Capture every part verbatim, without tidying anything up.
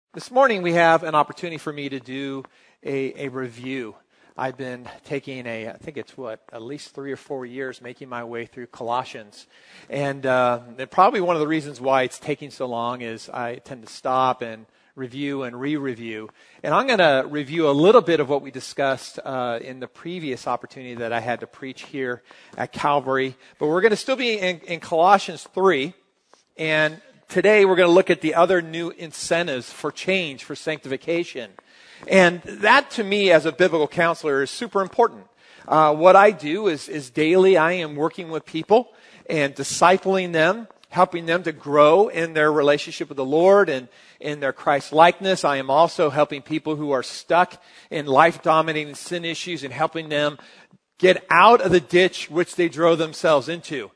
This morning we have an opportunity for me to do a, a review. I've been taking a, I think it's what, at least three or four years making my way through Colossians. And, uh, and probably one of the reasons why it's taking so long is I tend to stop and review and re-review. And I'm going to review a little bit of what we discussed uh, in the previous opportunity that I had to preach here at Calvary. But we're going to still be in, in Colossians three. And today we're going to look at the other new incentives for change, for sanctification. And that to me as a biblical counselor is super important. Uh, what I do is, is daily I am working with people and discipling them, helping them to grow in their relationship with the Lord and in their Christ-likeness. I am also helping people who are stuck in life-dominating sin issues and helping them get out of the ditch which they drove themselves into.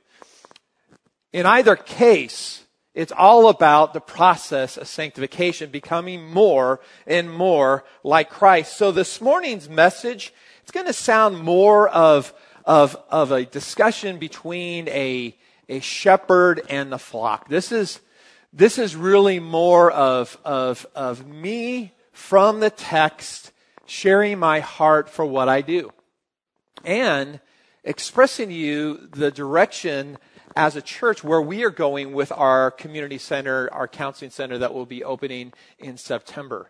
In either case, it's all about the process of sanctification, becoming more and more like Christ. So this morning's message, it's going to sound more of, of, of a discussion between a, a shepherd and the flock. This is, this is really more of, of, of me from the text sharing my heart for what I do and expressing to you the direction as a church where we are going with our community center, our counseling center that will be opening in September.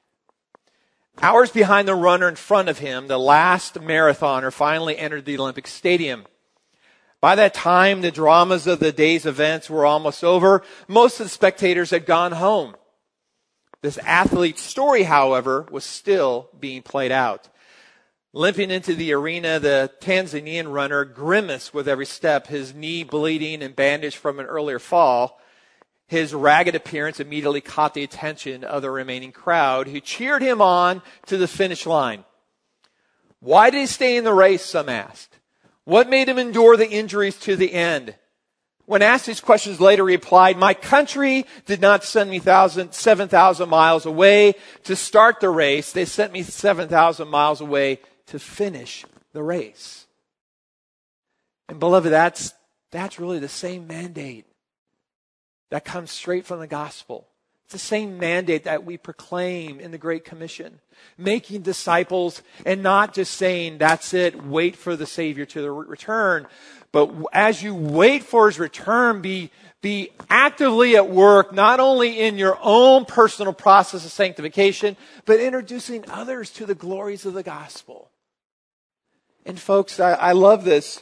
Hours behind the runner in front of him, the last marathoner finally entered the Olympic Stadium. By that time, the dramas of the day's events were almost over. Most of the spectators had gone home. This athlete's story, however, was still being played out. Limping into the arena, the Tanzanian runner grimaced with every step, his knee bleeding and bandaged from an earlier fall. His ragged appearance immediately caught the attention of the remaining crowd, who cheered him on to the finish line. Why did he stay in the race, some asked. What made him endure the injuries to the end? When asked these questions later, he replied, my country did not send me seven thousand miles away to start the race. They sent me seven thousand miles away to finish the race. And beloved, that's, that's really the same mandate that comes straight from the gospel. It's the same mandate that we proclaim in the Great Commission. Making disciples and not just saying, that's it, wait for the Savior to return. But as you wait for His return, be, be actively at work, not only in your own personal process of sanctification, but introducing others to the glories of the gospel. And folks, I, I love this.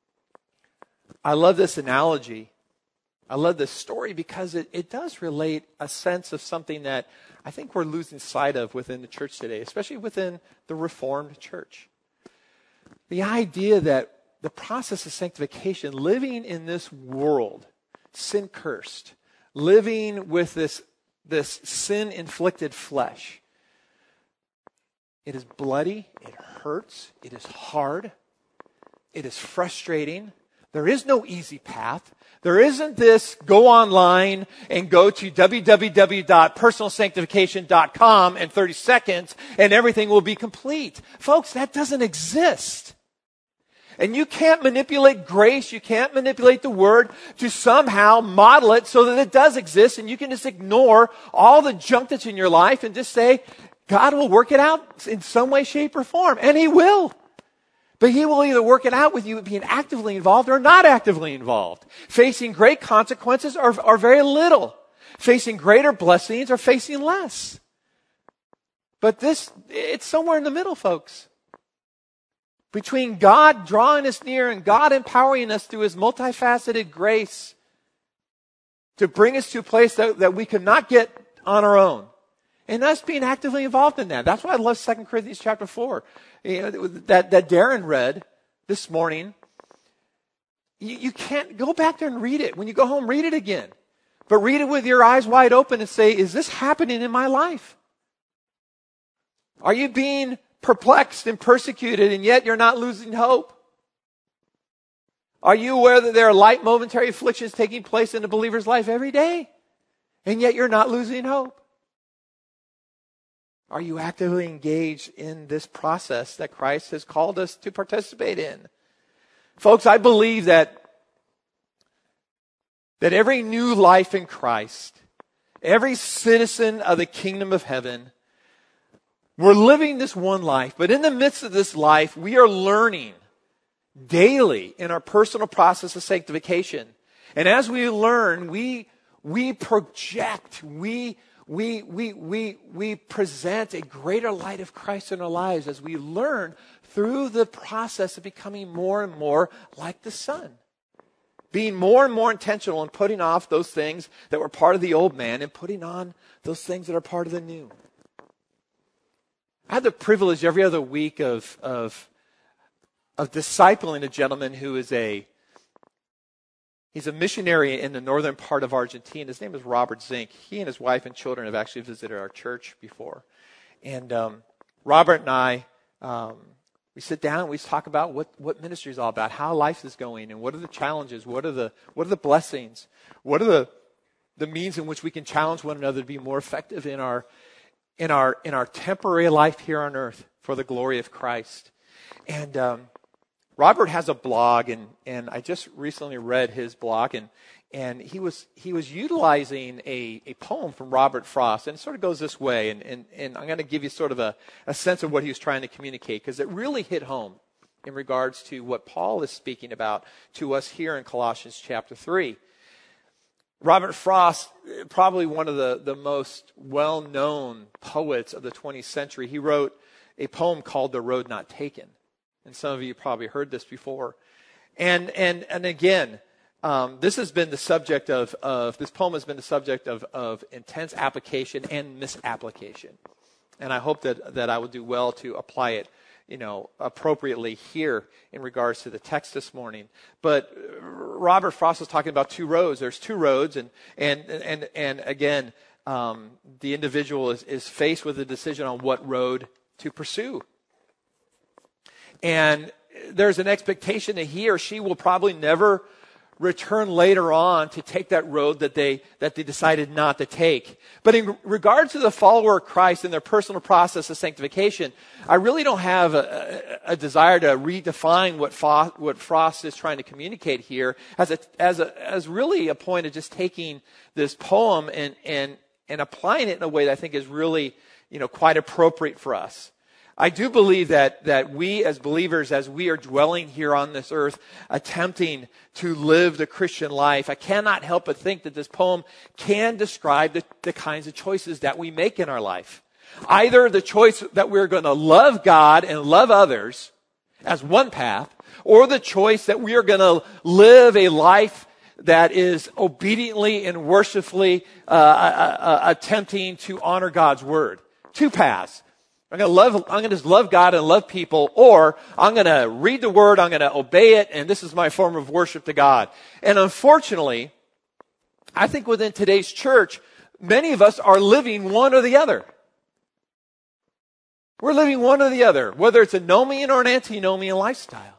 I love this analogy. I love this story because it, it does relate a sense of something that I think we're losing sight of within the church today, especially within the Reformed church. The idea that the process of sanctification, living in this world, sin-cursed, living with this, this sin-inflicted flesh, it is bloody, it hurts, it is hard, it is frustrating. There is no easy path. There isn't this go online and go to w w w dot personal sanctification dot com in thirty seconds and everything will be complete. Folks, that doesn't exist. And you can't manipulate grace, you can't manipulate the Word to somehow model it so that it does exist and you can just ignore all the junk that's in your life and just say, God will work it out in some way, shape, or form. And He will. But He will either work it out with you being actively involved or not actively involved. Facing great consequences or, or very little. Facing greater blessings or facing less. But this, it's somewhere in the middle, folks. Between God drawing us near and God empowering us through His multifaceted grace to bring us to a place that, that we could not get on our own. And us being actively involved in that. That's why I love Second Corinthians chapter four. You know, that, that Darren read this morning. You, you can't go back there and read it. When you go home, read it again. But read it with your eyes wide open and say, is this happening in my life? Are you being perplexed and persecuted and yet you're not losing hope? Are you aware that there are light momentary afflictions taking place in a believer's life every day? And yet you're not losing hope? Are you actively engaged in this process that Christ has called us to participate in? Folks, I believe that, that every new life in Christ every citizen of the kingdom of heaven. We're living this one life, but in the midst of this life, we are learning daily in our personal process of sanctification. And as we learn, we we project, we we we we we present a greater light of Christ in our lives as we learn through the process of becoming more and more like the Son. Being more and more intentional in putting off those things that were part of the old man and putting on those things that are part of the new. I had the privilege every other week of, of, of discipling a gentleman who is a, he's a missionary in the northern part of Argentina. His name is Robert Zink. He and his wife and children have actually visited our church before. And um, Robert and I, um, we sit down and we talk about what, what ministry is all about, how life is going, and what are the challenges, what are the what are the blessings, what are the the means in which we can challenge one another to be more effective in our in our in our temporary life here on earth for the glory of Christ. And um, Robert has a blog, and and I just recently read his blog, and and he was he was utilizing a, a poem from Robert Frost, and it sort of goes this way, and and, and I'm going to give you sort of a, a sense of what he was trying to communicate, because it really hit home in regards to what Paul is speaking about to us here in Colossians chapter three. Robert Frost, probably one of the, the most well-known poets of the twentieth century, he wrote a poem called The Road Not Taken. And some of you probably heard this before. And and and again, um, this has been the subject of, of, this poem has been the subject of, of intense application and misapplication. And I hope that, that I will do well to apply it, you know, appropriately here in regards to the text this morning. But Robert Frost was talking about two roads. There's two roads, and and and and again, um, the individual is, is faced with a decision on what road to pursue. And there's an expectation that he or she will probably never return later on to take that road that they that they decided not to take. But in regards to the follower of Christ and their personal process of sanctification, I really don't have a, a, a desire to redefine what Fo- what Frost is trying to communicate here as a as a as really a point of just taking this poem and and and applying it in a way that I think is really, you know, quite appropriate for us. I do believe that that we as believers, as we are dwelling here on this earth, attempting to live the Christian life, I cannot help but think that this poem can describe the, the kinds of choices that we make in our life. Either the choice that we're going to love God and love others as one path, or the choice that we are going to live a life that is obediently and worshipfully uh, uh, uh, attempting to honor God's word. Two paths. I'm going to love, I'm going to just love God and love people, or I'm going to read the word, I'm going to obey it, and this is my form of worship to God. And unfortunately, I think within today's church, many of us are living one or the other. We're living one or the other, whether it's a nomian or an antinomian lifestyle.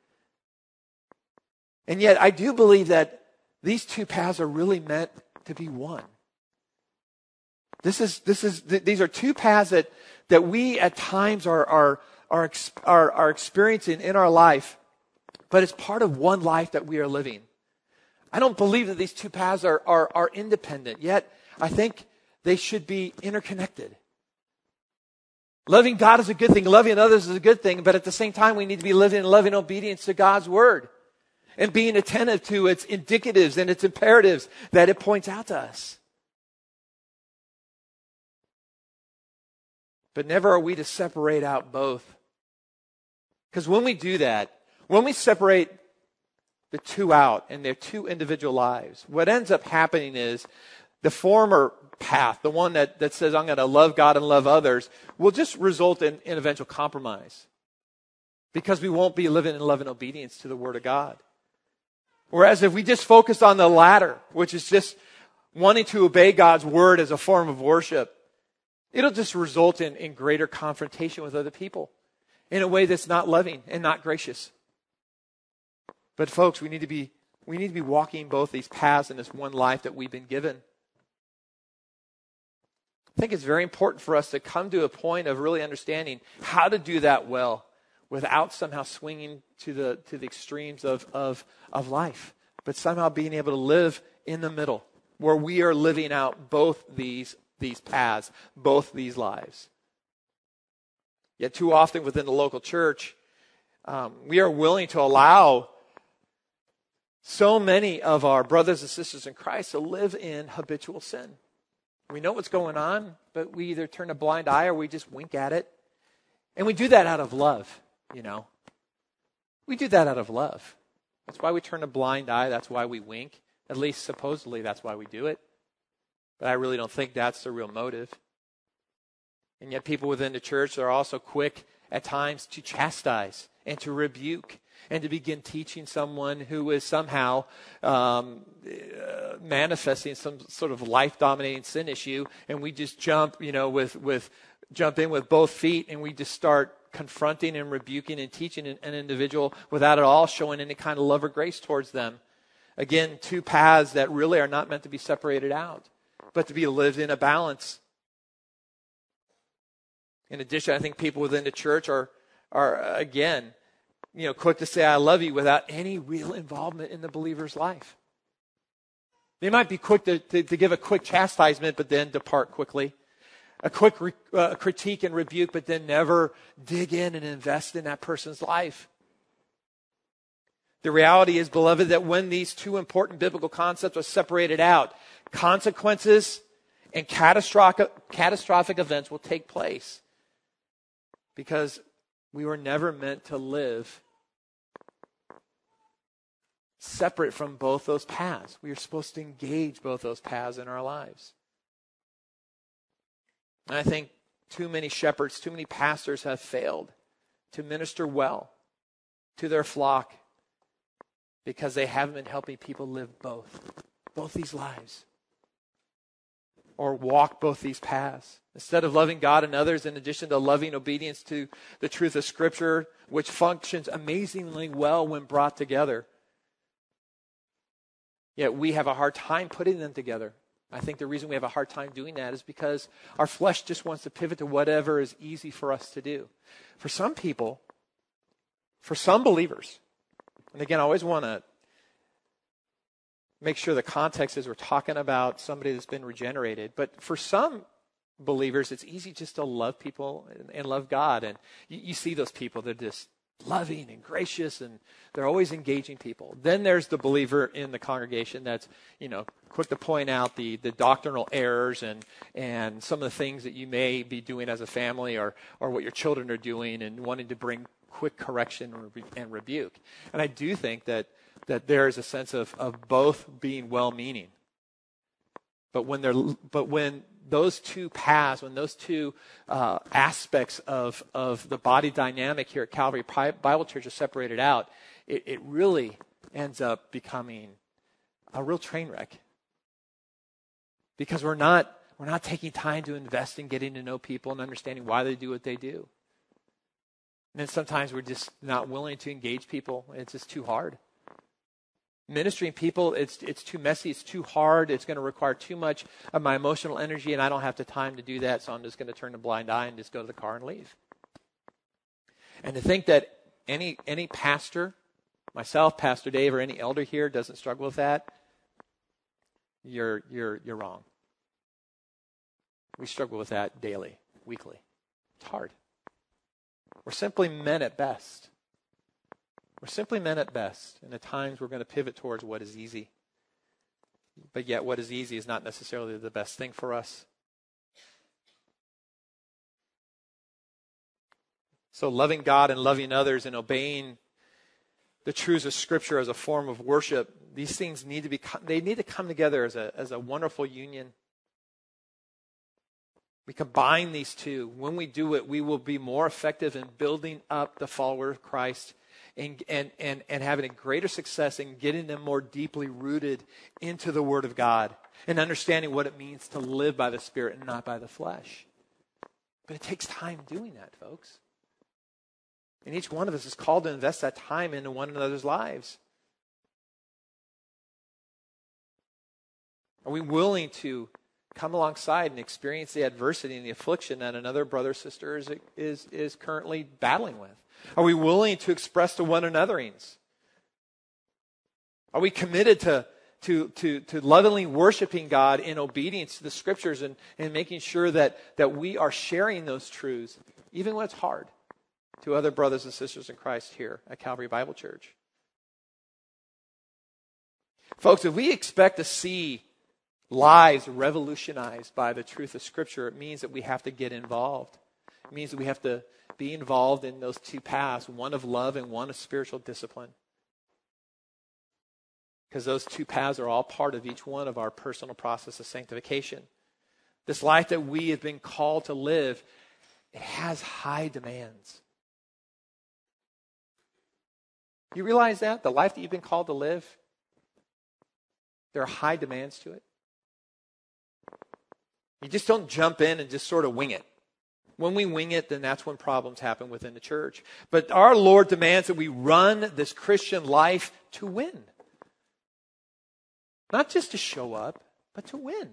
And yet, I do believe that these two paths are really meant to be one. This is, this is, th- these are two paths that that we at times are, are, are, are, are experiencing in our life, but it's part of one life that we are living. I don't believe that these two paths are, are, are independent, yet I think they should be interconnected. Loving God is a good thing, loving others is a good thing, but at the same time we need to be living in loving obedience to God's word and being attentive to its indicatives and its imperatives that it points out to us. But never are we to separate out both. Because when we do that, when we separate the two out in their two individual lives, what ends up happening is the former path, the one that, that says I'm going to love God and love others, will just result in, in eventual compromise. Because we won't be living in love and obedience to the Word of God. Whereas if we just focus on the latter, which is just wanting to obey God's Word as a form of worship, it'll just result in, in greater confrontation with other people in a way that's not loving and not gracious. But folks, we need to be we need to be walking both these paths in this one life that we've been given. I think it's very important for us to come to a point of really understanding how to do that well without somehow swinging to the to the extremes of, of, of life, but somehow being able to live in the middle. where we are living out both these, these paths, both these lives. Yet too often within the local church, um, we are willing to allow so many of our brothers and sisters in Christ to live in habitual sin. We know what's going on, but we either turn a blind eye or we just wink at it. And we do that out of love, you know. We do that out of love. That's why we turn a blind eye. That's why we wink. At least supposedly that's why we do it. But I really don't think that's the real motive. And yet people within the church are also quick at times to chastise and to rebuke and to begin teaching someone who is somehow um, uh, manifesting some sort of life-dominating sin issue, and we just jump, you know, with with jump in with both feet, and we just start confronting and rebuking and teaching an, an individual without at all showing any kind of love or grace towards them. Again, two paths that really are not meant to be separated out, but to be lived in a balance. In addition, I think people within the church are, are again, you know, quick to say, I love you without any real involvement in the believer's life. They might be quick to, to, to give a quick chastisement, but then depart quickly. A quick re, uh, critique and rebuke, but then never dig in and invest in that person's life. The reality is, beloved, that when these two important biblical concepts are separated out, consequences and catastrophic, catastrophic events will take place. Because we were never meant to live separate from both those paths. We are supposed to engage both those paths in our lives. And I think too many shepherds, too many pastors have failed to minister well to their flock because they haven't been helping people live both, both these lives, or walk both these paths. Instead of loving God and others, in addition to loving obedience to the truth of Scripture, which functions amazingly well when brought together, yet we have a hard time putting them together. I think the reason we have a hard time doing that is because our flesh just wants to pivot to whatever is easy for us to do. For some people, for some believers, and again, I always want to make sure the context is we're talking about somebody that's been regenerated. But for some believers, it's easy just to love people and, and love God. And you, you see those people, they're just loving and gracious, and they're always engaging people. Then there's the believer in the congregation that's, you know, quick to point out the, the doctrinal errors and, and some of the things that you may be doing as a family, or, or what your children are doing, and wanting to bring quick correction and rebuke. And I do think that that there is a sense of, of both being well-meaning. But when they're but when those two paths, when those two uh, aspects of, of the body dynamic here at Calvary Bible Church are separated out, it, it really ends up becoming a real train wreck. Because we're not we're not taking time to invest in getting to know people and understanding why they do what they do. And then sometimes we're just not willing to engage people. It's just too hard. Ministering people, it's it's too messy, it's too hard, it's going to require too much of my emotional energy, and I don't have the time to do that, so I'm just going to turn a blind eye and just go to the car and leave. And to think that any any pastor, myself, Pastor Dave, or any elder here doesn't struggle with that, you're you're you're wrong. We struggle with that daily, weekly. It's hard. We're simply men at best. We're simply men at best, and at times we're going to pivot towards what is easy. But yet what is easy is not necessarily the best thing for us. So loving God and loving others and obeying the truths of Scripture as a form of worship, these things need to be, they need to come together as a, as a wonderful union. We combine these two. When we do it, we will be more effective in building up the follower of Christ and, and, and, and having a greater success in getting them more deeply rooted into the Word of God and understanding what it means to live by the Spirit and not by the flesh. But it takes time doing that, folks. And each one of us is called to invest that time into one another's lives. Are we willing to come alongside and experience the adversity and the affliction that another brother or sister is, is, is currently battling with? Are we willing to express to one another's? Are we committed to, to, to, to lovingly worshiping God in obedience to the Scriptures and, and making sure that, that we are sharing those truths, even when it's hard, to other brothers and sisters in Christ here at Calvary Bible Church. Folks, if we expect to see lives revolutionized by the truth of Scripture, it means that we have to get involved. It means that we have to be involved in those two paths, one of love and one of spiritual discipline. Because those two paths are all part of each one of our personal process of sanctification. This life that we have been called to live, it has high demands. You realize that? The life that you've been called to live, there are high demands to it. You just don't jump in and just sort of wing it. When we wing it, then that's when problems happen within the church. But our Lord demands that we run this Christian life to win. Not just to show up, but to win.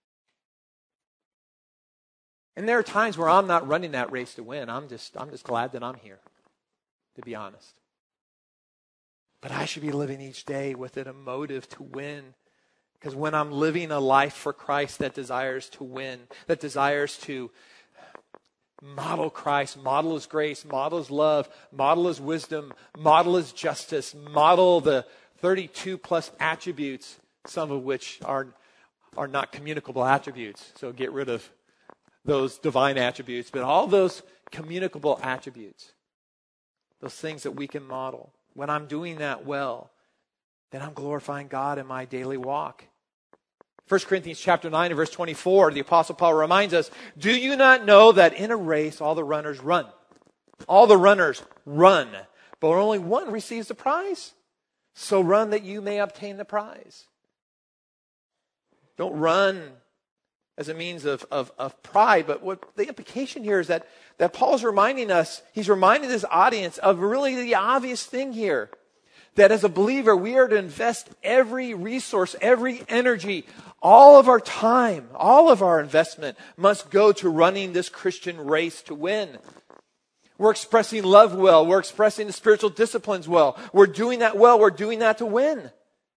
And there are times where I'm not running that race to win. I'm just, I'm just glad that I'm here, to be honest. But I should be living each day with it a motive to win. Because when I'm living a life for Christ that desires to win, that desires to model Christ, model His grace, model His love, model His wisdom, model His justice, model the thirty-two plus attributes, some of which are, are not communicable attributes. So get rid of those divine attributes. But all those communicable attributes, those things that we can model. When I'm doing that well, then I'm glorifying God in my daily walk. First Corinthians chapter nine and verse twenty-four, the Apostle Paul reminds us, do you not know that in a race all the runners run? All the runners run, but only one receives the prize. So run that you may obtain the prize. Don't run as a means of, of, of pride, but what the implication here is that, that Paul's reminding us, he's reminding his audience of really the obvious thing here. That as a believer, we are to invest every resource, every energy, all of our time, all of our investment must go to running this Christian race to win. We're expressing love well. We're expressing the spiritual disciplines well. We're doing that well. We're doing that to win.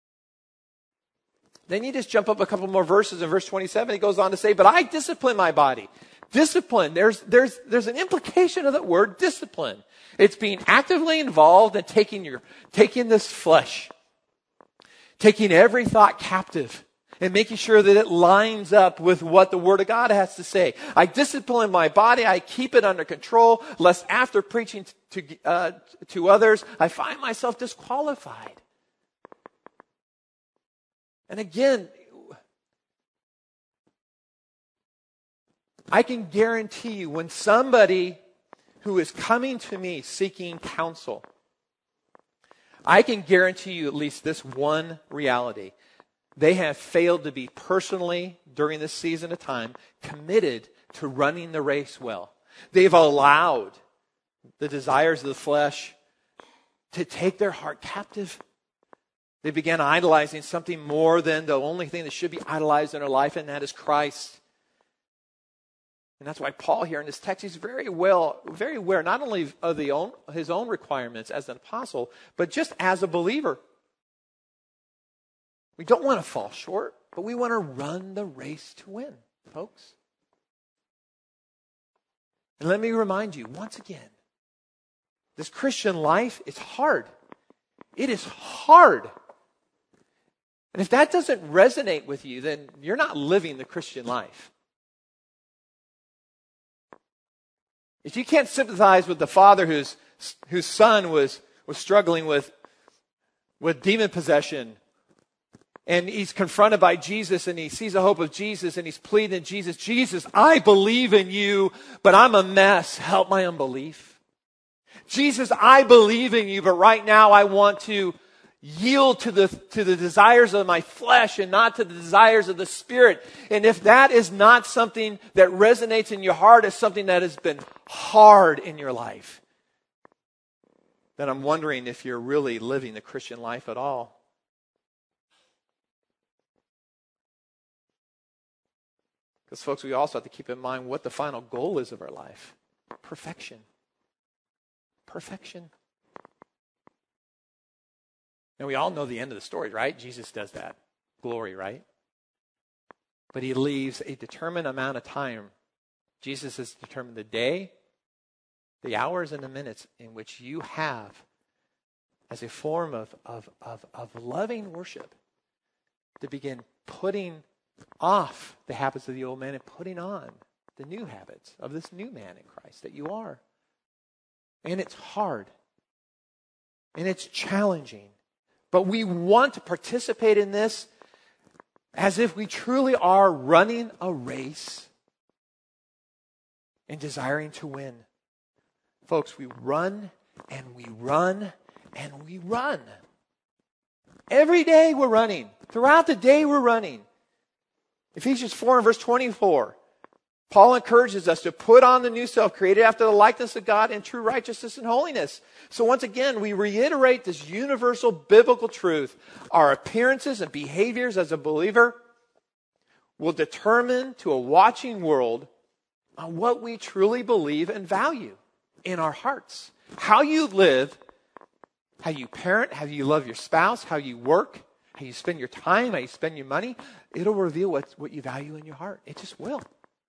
Then you just jump up a couple more verses. In verse twenty-seven, he goes on to say, but I discipline my body. Discipline, there's, there's, there's an implication of that word discipline. It's being actively involved in taking your, taking this flesh, taking every thought captive and making sure that it lines up with what the Word of God has to say. I discipline my body. I keep it under control, lest after preaching to, uh, to others, I find myself disqualified. And again, I can guarantee you when somebody who is coming to me seeking counsel, I can guarantee you at least this one reality. They have failed to be personally, during this season of time, committed to running the race well. They've allowed the desires of the flesh to take their heart captive. They began idolizing something more than the only thing that should be idolized in their life, and that is Christ. And that's why Paul here in this text, he's very well, very aware not only of the own, his own requirements as an apostle, but just as a believer. We don't want to fall short, but we want to run the race to win, folks. And let me remind you once again, this Christian life is hard. It is hard. And if that doesn't resonate with you, then you're not living the Christian life. If you can't sympathize with the father whose, whose son was, was struggling with, with demon possession, and he's confronted by Jesus, and he sees the hope of Jesus, and he's pleading to Jesus, Jesus, I believe in you, but I'm a mess. Help my unbelief. Jesus, I believe in you, but right now I want to yield to the, to the desires of my flesh and not to the desires of the Spirit. And if that is not something that resonates in your heart as something that has been hard in your life, then I'm wondering if you're really living the Christian life at all. Because, folks, we also have to keep in mind what the final goal is of our life. Perfection. Perfection. And we all know the end of the story, right? Jesus does that. glory, right? But he leaves a determined amount of time. Jesus has determined the day, the hours, and the minutes in which you have as a form of, of, of, of loving worship to begin putting off the habits of the old man and putting on the new habits of this new man in Christ that you are. And it's hard. And it's challenging. But we want to participate in this as if we truly are running a race and desiring to win. Folks, we run and we run and we run. Every day we're running. Throughout the day we're running. Ephesians four and verse twenty-four. Paul encourages us to put on the new self, created after the likeness of God in true righteousness and holiness. So once again, we reiterate this universal biblical truth. Our appearances and behaviors as a believer will determine to a watching world on what we truly believe and value in our hearts. How you live, how you parent, how you love your spouse, how you work, how you spend your time, how you spend your money, it'll reveal what, what you value in your heart. It just will.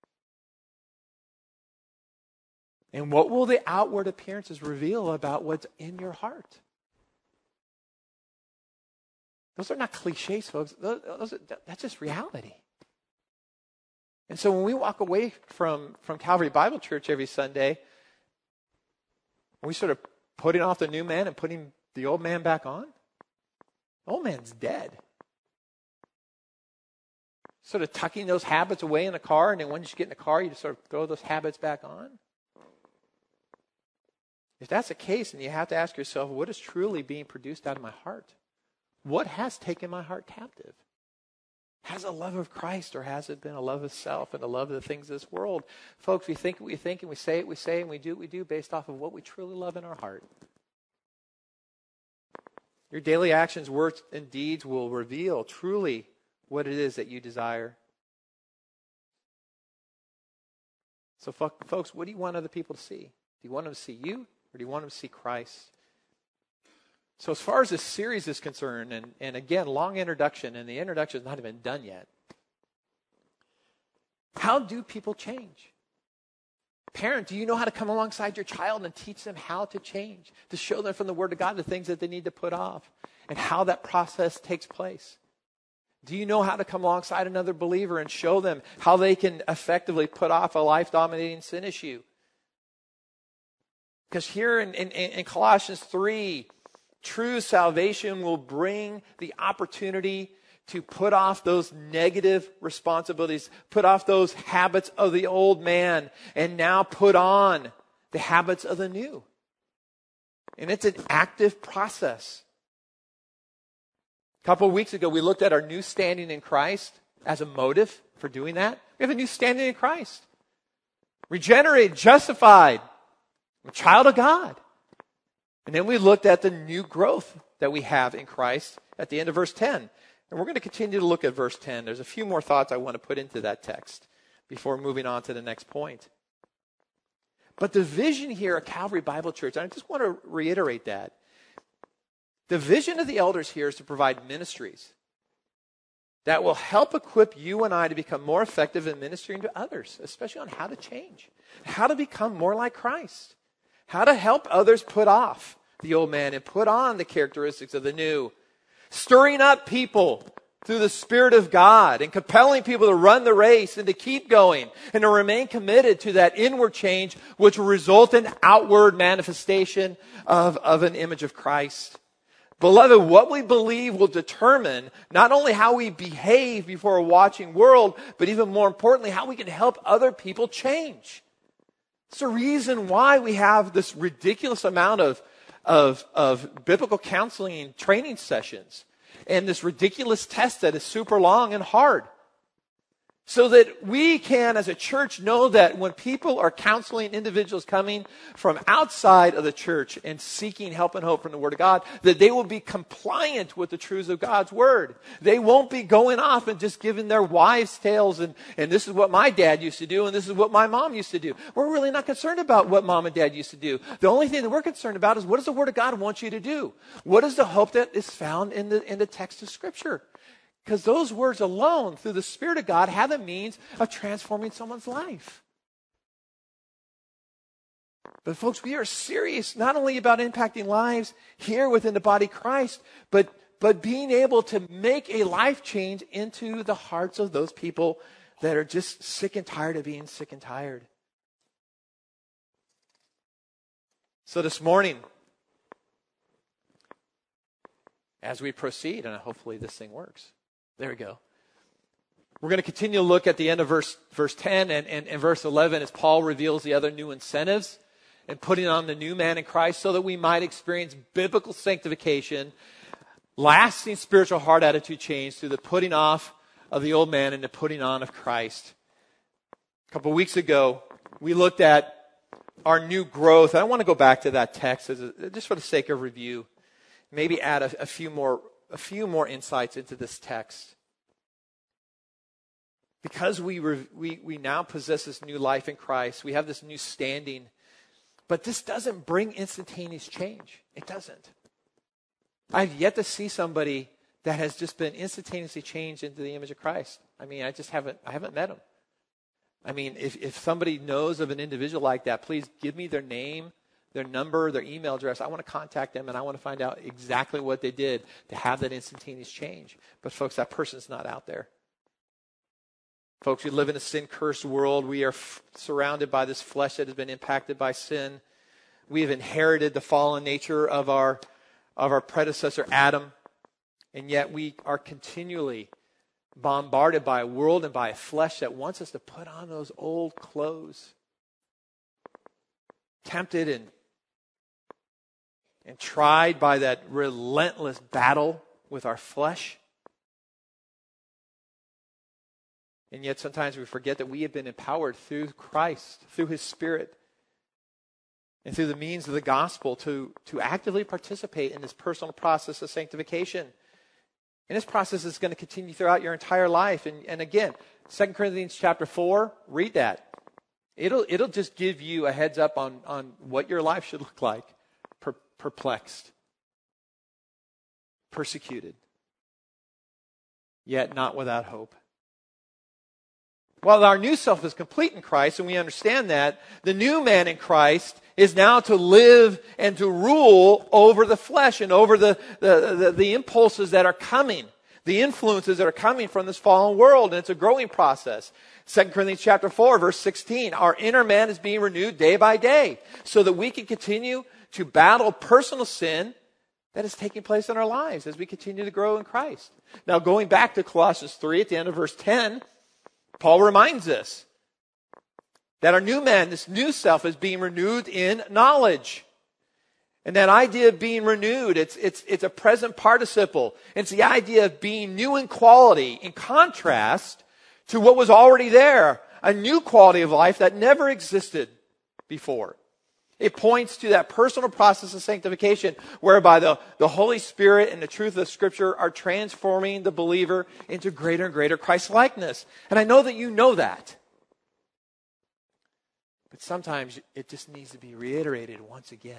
And what will the outward appearances reveal about what's in your heart? Those are not cliches, folks. Those, those are, that's just reality. And so when we walk away from, from Calvary Bible Church every Sunday, we sort of putting off the new man and putting the old man back on, the old man's dead. Sort of tucking those habits away in the car, and then once you get in the car, you just sort of throw those habits back on. If that's the case, then you have to ask yourself, what is truly being produced out of my heart? What has taken my heart captive? Has a love of Christ, or has it been a love of self and a love of the things of this world? Folks, we think what we think, and we say what we say, and we do what we do based off of what we truly love in our heart. Your daily actions, words, and deeds will reveal truly what it is that you desire. So, folks, what do you want other people to see? Do you want them to see you, or do you want them to see Christ? So as far as this series is concerned, and, and again, long introduction, and the introduction is not even done yet. How do people change? Parent, do you know how to come alongside your child and teach them how to change? To show them from the Word of God the things that they need to put off, and how that process takes place? Do you know how to come alongside another believer and show them how they can effectively put off a life-dominating sin issue? Because here in, in, in Colossians three, true salvation will bring the opportunity to put off those negative responsibilities, put off those habits of the old man, and now put on the habits of the new. And it's an active process. A couple of weeks ago, we looked at our new standing in Christ as a motive for doing that. We have a new standing in Christ. Regenerated, justified, a child of God. And then we looked at the new growth that we have in Christ at the end of verse ten. And we're going to continue to look at verse ten. There's a few more thoughts I want to put into that text before moving on to the next point. But the vision here at Calvary Bible Church, I just want to reiterate that. The vision of the elders here is to provide ministries that will help equip you and I to become more effective in ministering to others, especially on how to change, how to become more like Christ. How to help others put off the old man and put on the characteristics of the new. Stirring up people through the Spirit of God and compelling people to run the race and to keep going and to remain committed to that inward change which will result in outward manifestation of, of an image of Christ. Beloved, what we believe will determine not only how we behave before a watching world, but even more importantly, how we can help other people change. It's the reason why we have this ridiculous amount of, of, of biblical counseling training sessions and this ridiculous test that is super long and hard. So that we can, as a church, know that when people are counseling individuals coming from outside of the church and seeking help and hope from the Word of God, that they will be compliant with the truths of God's Word. They won't be going off and just giving their wives' tales and, and this is what my dad used to do and this is what my mom used to do. We're really not concerned about what mom and dad used to do. The only thing that we're concerned about is what does the Word of God want you to do? What is the hope that is found in the, in the text of Scripture? Because those words alone, through the Spirit of God, have the means of transforming someone's life. But folks, we are serious not only about impacting lives here within the body of Christ, but, but being able to make a life change into the hearts of those people that are just sick and tired of being sick and tired. So this morning, as we proceed, and hopefully this thing works. There we go. We're going to continue to look at the end of verse, verse ten and, and, and verse eleven as Paul reveals the other new incentives and putting on the new man in Christ so that we might experience biblical sanctification, lasting spiritual heart attitude change through the putting off of the old man and the putting on of Christ. A couple of weeks ago, we looked at our new growth. I want to go back to that text as a, just for the sake of review. Maybe add a, a few more a few more insights into this text. Because we, re, we we now possess this new life in Christ, we have this new standing, but this doesn't bring instantaneous change. It doesn't. I've yet to see somebody that has just been instantaneously changed into the image of Christ. I mean, I just haven't I haven't met them. I mean, if, if somebody knows of an individual like that, please give me their name, their number, their email address. I want to contact them and I want to find out exactly what they did to have that instantaneous change. But folks, that person's not out there. Folks, we live in a sin-cursed world. We are f- surrounded by this flesh that has been impacted by sin. We have inherited the fallen nature of our, of our predecessor, Adam. And yet we are continually bombarded by a world and by a flesh that wants us to put on those old clothes. Tempted and, and tried by that relentless battle with our flesh. And yet sometimes we forget that we have been empowered through Christ, through His Spirit, and through the means of the gospel to, to actively participate in this personal process of sanctification. And this process is going to continue throughout your entire life. And, and again, Second Corinthians chapter four, read that. It'll, it'll just give you a heads up on, on what your life should look like. Per, perplexed. Persecuted. Yet not without hope. While our new self is complete in Christ, and we understand that, the new man in Christ is now to live and to rule over the flesh and over the, the, the, the impulses that are coming, the influences that are coming from this fallen world, and it's a growing process. Second Corinthians chapter four, verse sixteen, our inner man is being renewed day by day so that we can continue to battle personal sin that is taking place in our lives as we continue to grow in Christ. Now, going back to Colossians three at the end of verse ten, Paul reminds us that our new man, this new self, is being renewed in knowledge. And that idea of being renewed, it's, it's, it's a present participle. It's the idea of being new in quality, in contrast to what was already there, a new quality of life that never existed before. It points to that personal process of sanctification whereby the, the Holy Spirit and the truth of Scripture are transforming the believer into greater and greater Christ-likeness. And I know that you know that. But sometimes it just needs to be reiterated once again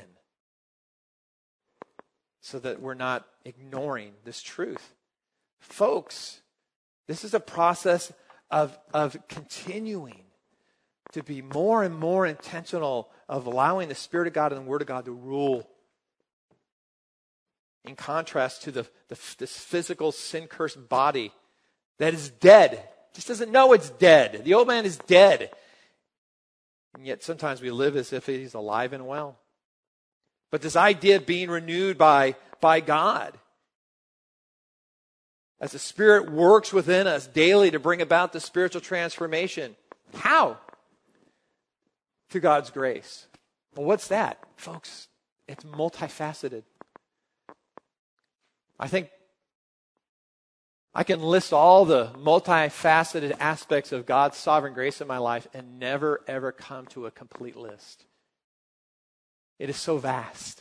so that we're not ignoring this truth. Folks, this is a process of, of continuing to be more and more intentional of allowing the Spirit of God and the Word of God to rule. In contrast to the, the this physical sin-cursed body that is dead. Just doesn't know it's dead. The old man is dead. And yet sometimes we live as if he's alive and well. But this idea of being renewed by, by God, as the Spirit works within us daily to bring about the spiritual transformation. How? Through God's grace. Well, what's that? Folks, it's multifaceted. I think I can list all the multifaceted aspects of God's sovereign grace in my life and never, ever come to a complete list. It is so vast.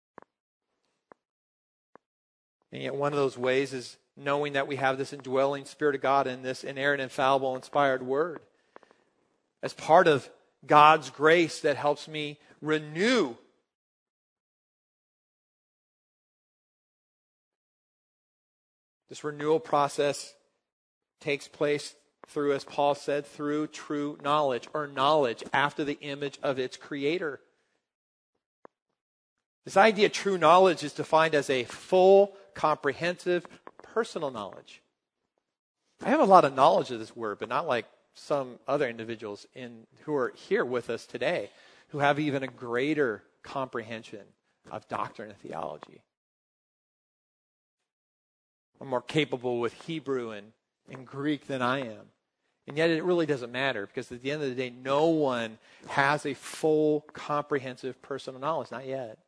And yet one of those ways is knowing that we have this indwelling Spirit of God in this inerrant, infallible, inspired Word. As part of God's grace that helps me renew This renewal process takes place through, as Paul said, through true knowledge, or knowledge after the image of its creator. This idea of true knowledge is defined as a full, comprehensive, personal knowledge. I have a lot of knowledge of this word, but not like some other individuals in who are here with us today who have even a greater comprehension of doctrine and theology. I'm more capable with Hebrew and, and Greek than I am. And yet it really doesn't matter, because at the end of the day, no one has a full, comprehensive personal knowledge. Not yet.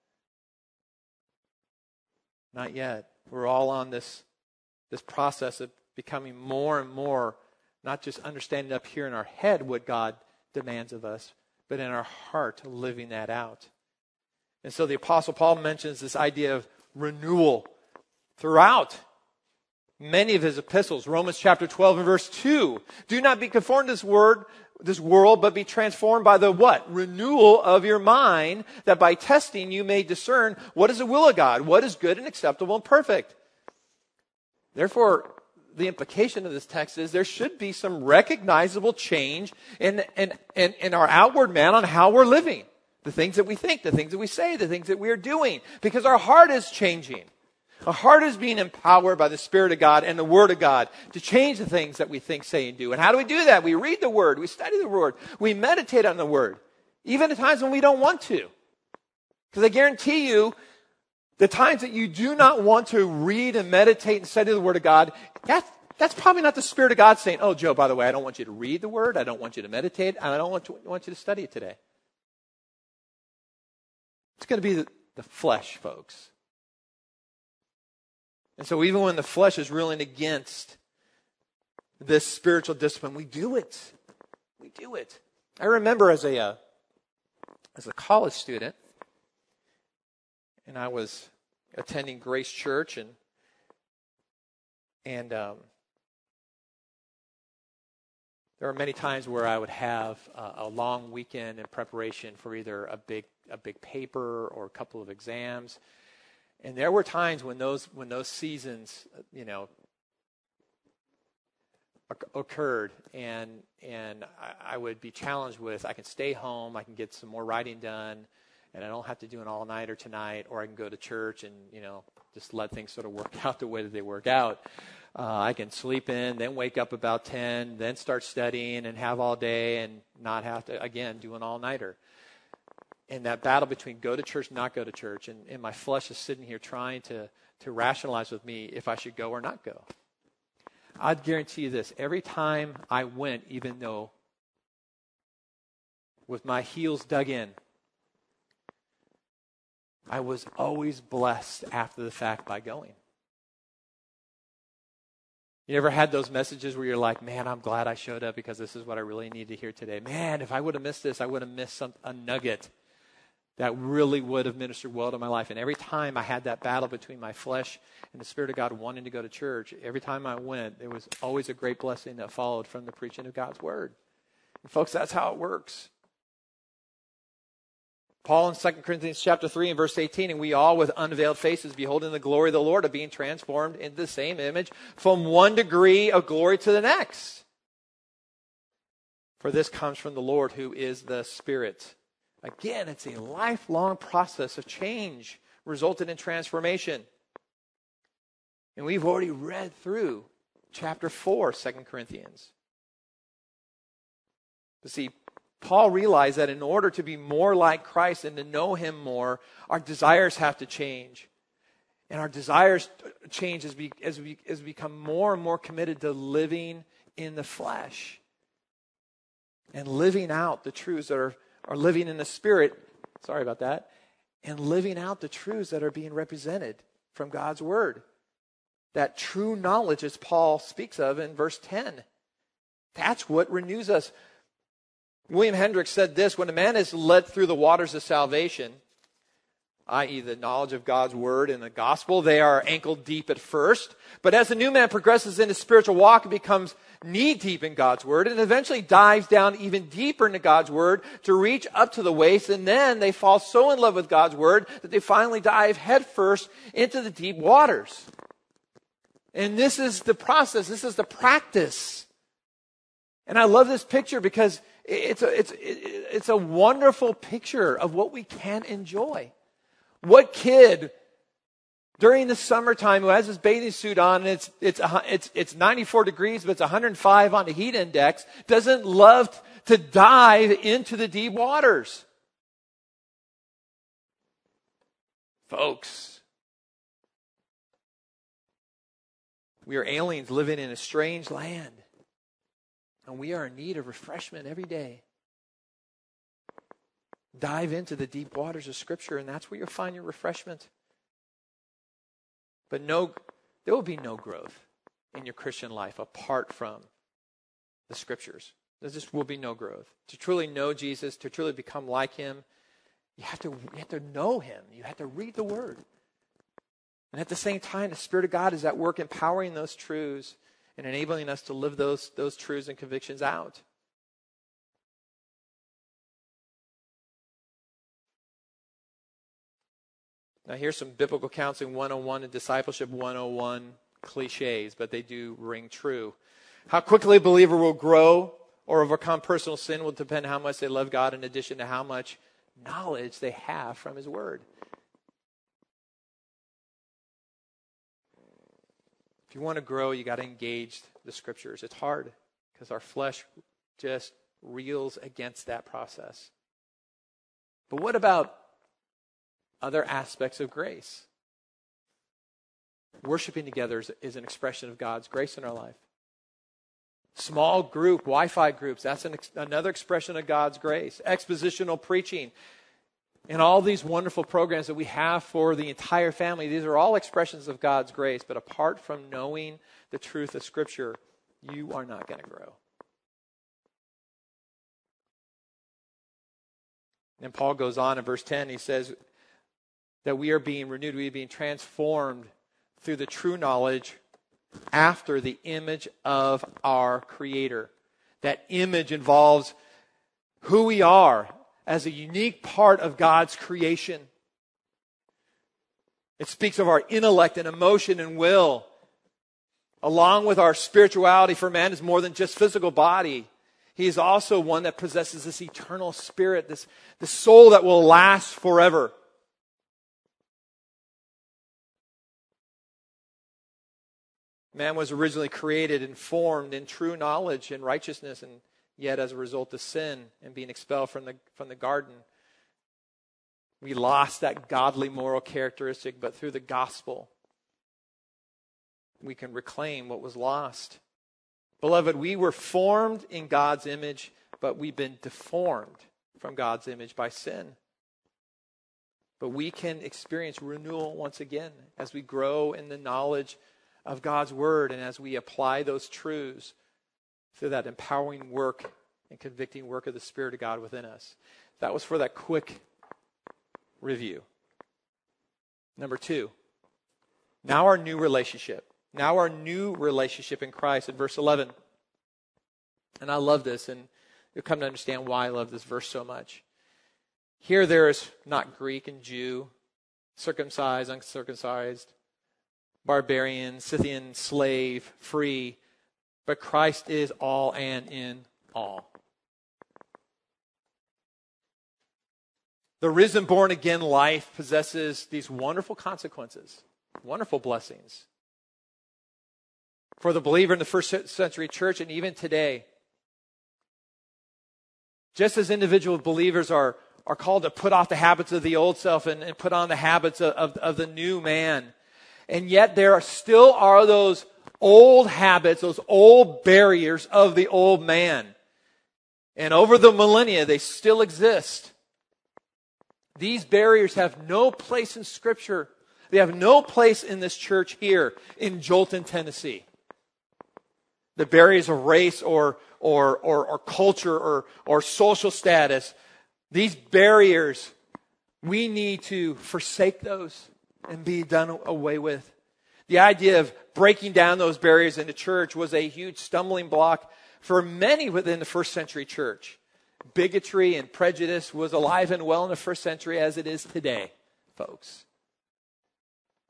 Not yet. We're all on this, this process of becoming more and more, not just understanding up here in our head what God demands of us, but in our heart, living that out. And so the Apostle Paul mentions this idea of renewal throughout many of his epistles. Romans chapter twelve and verse two. Do not be conformed to this word, this world, but be transformed by the what? Renewal of your mind, that by testing you may discern what is the will of God, what is good and acceptable and perfect. Therefore, the implication of this text is there should be some recognizable change in, in, in, in our outward man on how we're living. The things that we think, the things that we say, the things that we are doing. Because our heart is changing. Our heart is being empowered by the Spirit of God and the Word of God to change the things that we think, say, and do. And how do we do that? We read the Word. We study the Word. We meditate on the Word. Even at times when we don't want to. Because I guarantee you, the times that you do not want to read and meditate and study the Word of God, that, that's probably not the Spirit of God saying, oh, Joe, by the way, I don't want you to read the Word. I don't want you to meditate. And I don't want, to, want you to study it today. It's going to be the, the flesh, folks. And so even when the flesh is reeling against this spiritual discipline, we do it. We do it. I remember as a uh, as a college student, and I was attending Grace Church, and and um, there were many times where I would have uh, a long weekend in preparation for either a big a big paper or a couple of exams. And there were times when those when those seasons, you know, occurred, and and I, I would be challenged with, I can stay home, I can get some more writing done, and I don't have to do an all-nighter tonight, or I can go to church and, you know, just let things sort of work out the way that they work out. Uh, I can sleep in, then wake up about ten, then start studying and have all day and not have to, again, do an all-nighter. And that battle between go to church, not go to church, and, and my flesh is sitting here trying to, to rationalize with me if I should go or not go. I'd guarantee you this. Every time I went, even though with my heels dug in, I was always blessed after the fact by going. You ever had those messages where you're like, man, I'm glad I showed up because this is what I really need to hear today. Man, if I would have missed this, I would have missed some, a nugget that really would have ministered well to my life. And every time I had that battle between my flesh and the Spirit of God wanting to go to church, every time I went, there was always a great blessing that followed from the preaching of God's Word. And folks, that's how it works. Paul in Second Corinthians chapter three and verse eighteen, and we all with unveiled faces beholding the glory of the Lord are being transformed into the same image from one degree of glory to the next. For this comes from the Lord who is the Spirit. Again, it's a lifelong process of change resulted in transformation. And we've already read through chapter four, Second Corinthians. But see, Paul realized that in order to be more like Christ and to know Him more, our desires have to change. And our desires change as we, as we, as we become more and more committed to living in the flesh and living out the truths that are are living in the Spirit, sorry about that, and living out the truths that are being represented from God's Word. That true knowledge, as Paul speaks of in verse ten. That's what renews us. William Hendricks said this, when a man is led through the waters of salvation, that is the knowledge of God's Word and the gospel, they are ankle deep at first. But as the new man progresses in his spiritual walk, it becomes knee deep in God's Word and eventually dives down even deeper into God's Word to reach up to the waist. And then they fall so in love with God's Word that they finally dive headfirst into the deep waters. And this is the process. This is the practice. And I love this picture because it's a, it's, it's a wonderful picture of what we can enjoy. What kid during the summertime who has his bathing suit on and it's, it's, it's, it's ninety-four degrees, but it's one hundred five on the heat index, doesn't love to dive into the deep waters? Folks, we are aliens living in a strange land. And we are in need of refreshment every day. Dive into the deep waters of Scripture, and that's where you'll find your refreshment. But no, there will be no growth in your Christian life apart from the Scriptures. There just will be no growth. To truly know Jesus, to truly become like Him, you have to, you have to know Him. You have to read the Word. And at the same time, the Spirit of God is at work empowering those truths and enabling us to live those, those truths and convictions out. Now here's some Biblical Counseling one oh one and Discipleship one oh one cliches, but they do ring true. How quickly a believer will grow or overcome personal sin will depend on how much they love God in addition to how much knowledge they have from His Word. If you want to grow, you got to engage the Scriptures. It's hard because our flesh just reels against that process. But what about other aspects of grace? Worshiping together is, is an expression of God's grace in our life. Small group, Wi-Fi groups, that's an, another expression of God's grace. Expositional preaching. And all these wonderful programs that we have for the entire family, these are all expressions of God's grace. But apart from knowing the truth of Scripture, you are not going to grow. And Paul goes on in verse ten, he says that we are being renewed, we are being transformed through the true knowledge after the image of our Creator. That image involves who we are as a unique part of God's creation. It speaks of our intellect and emotion and will, along with our spirituality, for man is more than just physical body. He is also one that possesses this eternal spirit, this, this soul that will last forever. Man was originally created and formed in true knowledge and righteousness, and yet as a result of sin and being expelled from the, from the garden, we lost that godly moral characteristic, but through the gospel, we can reclaim what was lost. Beloved, we were formed in God's image, but we've been deformed from God's image by sin. But we can experience renewal once again as we grow in the knowledge of God's Word and as we apply those truths through that empowering work and convicting work of the Spirit of God within us. That was for that quick review. Number two, now our new relationship. Now our new relationship in Christ in verse eleven. And I love this, and you'll come to understand why I love this verse so much. Here there is not Greek and Jew, circumcised, uncircumcised, barbarian, Scythian, slave, free, but Christ is all and in all. The risen, born again life possesses these wonderful consequences, wonderful blessings. For the believer in the first century church and even today, just as individual believers are, are called to put off the habits of the old self and, and put on the habits of, of, of the new man, and yet there are still are those old habits, those old barriers of the old man. And over the millennia, they still exist. These barriers have no place in Scripture. They have no place in this church here in Jolton, Tennessee. The barriers of race or or or, or culture or, or social status, these barriers, we need to forsake those and be done away with. The idea of breaking down those barriers in the church was a huge stumbling block for many within the first century church. Bigotry and prejudice was alive and well in the first century as it is today, folks.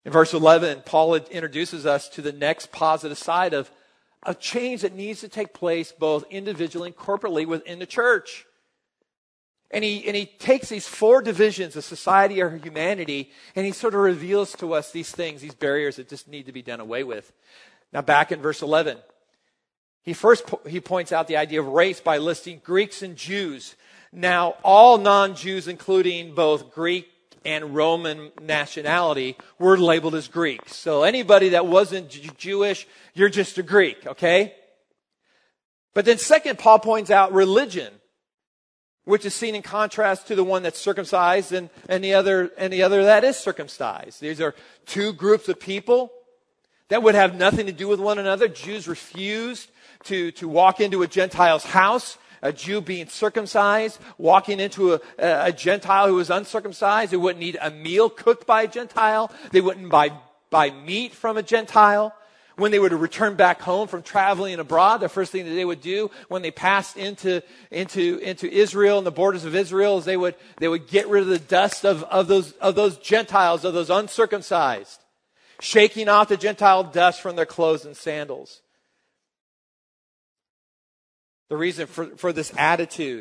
In verse eleven, Paul introduces us to the next positive side of a change that needs to take place both individually and corporately within the church. And he, and he takes these four divisions of society or humanity, and he sort of reveals to us these things, these barriers that just need to be done away with. Now back in verse eleven, he first he points out the idea of race by listing Greeks and Jews. Now all non-Jews, including both Greek and Roman nationality, were labeled as Greeks. So anybody that wasn't J- Jewish, you're just a Greek, okay? But then second, Paul points out religion, which is seen in contrast to the one that's circumcised and, and the other and the other that is circumcised. These are two groups of people that would have nothing to do with one another. Jews refused to, to walk into a Gentile's house. A Jew being circumcised, walking into a, a Gentile who was uncircumcised, who wouldn't need a meal cooked by a Gentile. They wouldn't buy, buy meat from a Gentile. When they would return back home from traveling abroad, the first thing that they would do when they passed into, into, into Israel and the borders of Israel is they would, they would get rid of the dust of, of those, of those Gentiles, of those uncircumcised, shaking off the Gentile dust from their clothes and sandals. The reason for, for this attitude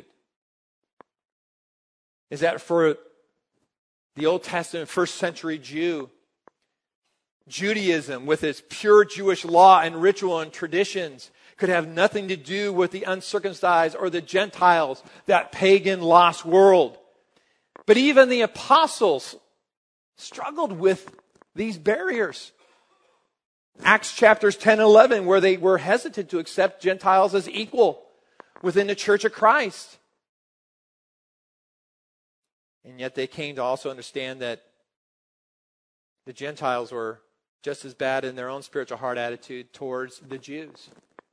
is that for the Old Testament first century Jew, Judaism with its pure Jewish law and ritual and traditions could have nothing to do with the uncircumcised or the Gentiles, that pagan lost world. But even the apostles struggled with these barriers. Acts chapters ten and eleven, where they were hesitant to accept Gentiles as equal within the church of Christ. And yet they came to also understand that the Gentiles were just as bad in their own spiritual heart attitude towards the Jews.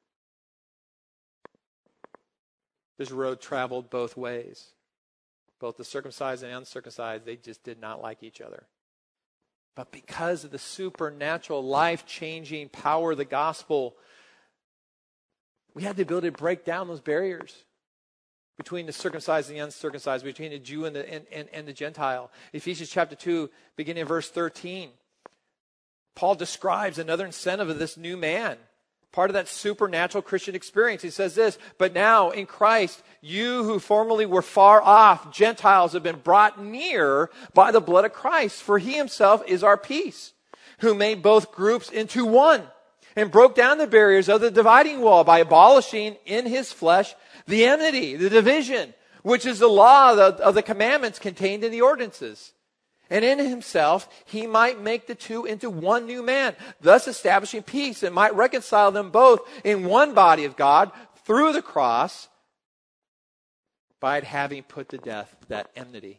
This road traveled both ways. Both the circumcised and uncircumcised, they just did not like each other. But because of the supernatural, life-changing power of the gospel, we had the ability to break down those barriers between the circumcised and the uncircumcised, between the Jew and the, and, and, and the Gentile. Ephesians chapter two, beginning in verse thirteen, Paul describes another incentive of this new man, part of that supernatural Christian experience. He says this, "But now in Christ, you who formerly were far off, Gentiles, have been brought near by the blood of Christ. For he himself is our peace, who made both groups into one, and broke down the barriers of the dividing wall by abolishing in his flesh the enmity," the division, "which is the law of the, of the commandments contained in the ordinances. And in himself he might make the two into one new man, thus establishing peace, and might reconcile them both in one body of God through the cross, by having put to death that enmity."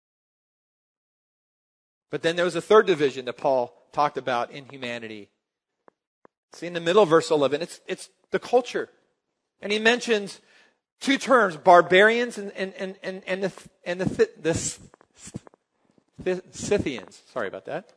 But then there was a third division that Paul talked about in humanity. See, in the middle of verse eleven, it's it's the culture. And he mentions two terms, barbarians and and and and, and the and the, the, the Scythians. Sorry about that.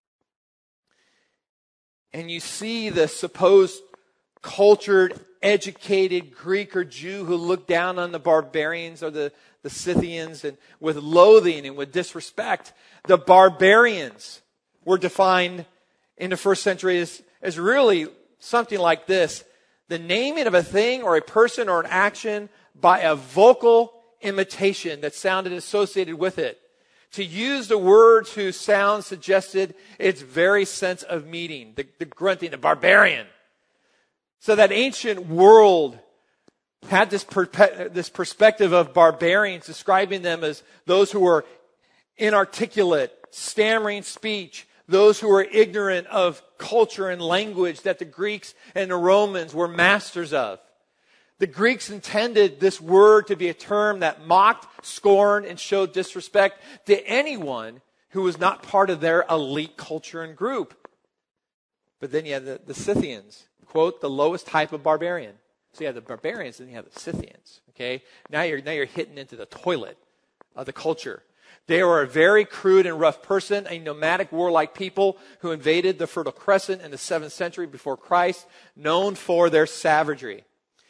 And you see the supposed cultured, educated Greek or Jew who looked down on the barbarians or the, the Scythians and with loathing and with disrespect. The barbarians were defined in the first century as, as really something like this: the naming of a thing or a person or an action by a vocal imitation that sounded associated with it. To use the words whose sound suggested its very sense of meaning, the, the grunting, the barbarian. So that ancient world had this, perpe- this perspective of barbarians, describing them as those who were inarticulate, stammering speech, those who were ignorant of culture and language that the Greeks and the Romans were masters of. The Greeks intended this word to be a term that mocked, scorned, and showed disrespect to anyone who was not part of their elite culture and group. But then you have the, the Scythians, quote, the lowest type of barbarian. So you have the barbarians and you have the Scythians. Okay? Now you're now you're hitting into the toilet of the culture. They were a very crude and rough person, a nomadic warlike people who invaded the Fertile Crescent in the seventh century before Christ, known for their savagery.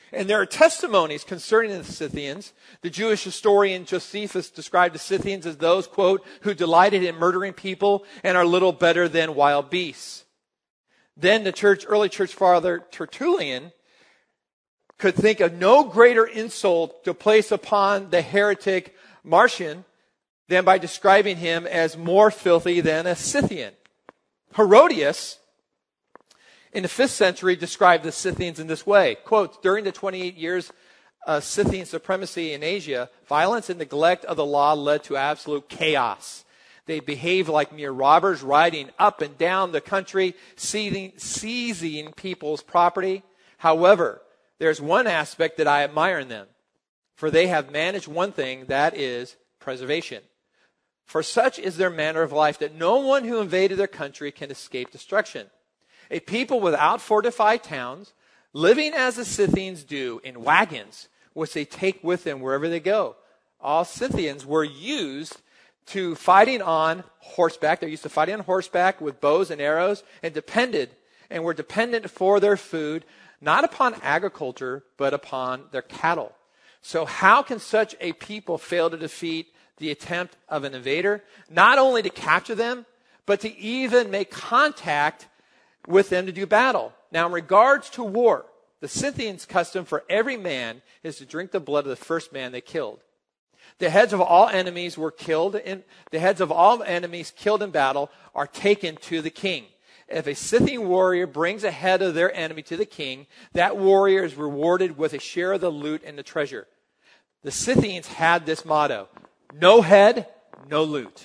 And there are testimonies concerning the Scythians. The Jewish historian Josephus described the Scythians as those, quote, who delighted in murdering people and are little better than wild beasts. Then the church, early church father Tertullian could think of no greater insult to place upon the heretic Marcion than by describing him as more filthy than a Scythian. Herodias, in the fifth century, described the Scythians in this way. Quote, during the twenty-eight years of Scythian supremacy in Asia, violence and neglect of the law led to absolute chaos. They behaved like mere robbers, riding up and down the country, seizing, seizing people's property. However, there's one aspect that I admire in them, for they have managed one thing, that is preservation. For such is their manner of life that no one who invaded their country can escape destruction. A people without fortified towns, living as the Scythians do in wagons, which they take with them wherever they go. All Scythians were used to fighting on horseback. They're used to fighting on horseback with bows and arrows, and depended, and were dependent for their food, not upon agriculture, but upon their cattle. So how can such a people fail to defeat the attempt of an invader? Not only to capture them, but to even make contact with them to do battle. Now, in regards to war, the Scythians' custom for every man is to drink the blood of the first man they killed. The heads of all enemies were killed in, the heads of all enemies killed in battle are taken to the king. If a Scythian warrior brings a head of their enemy to the king, that warrior is rewarded with a share of the loot and the treasure. The Scythians had this motto: no head, no loot.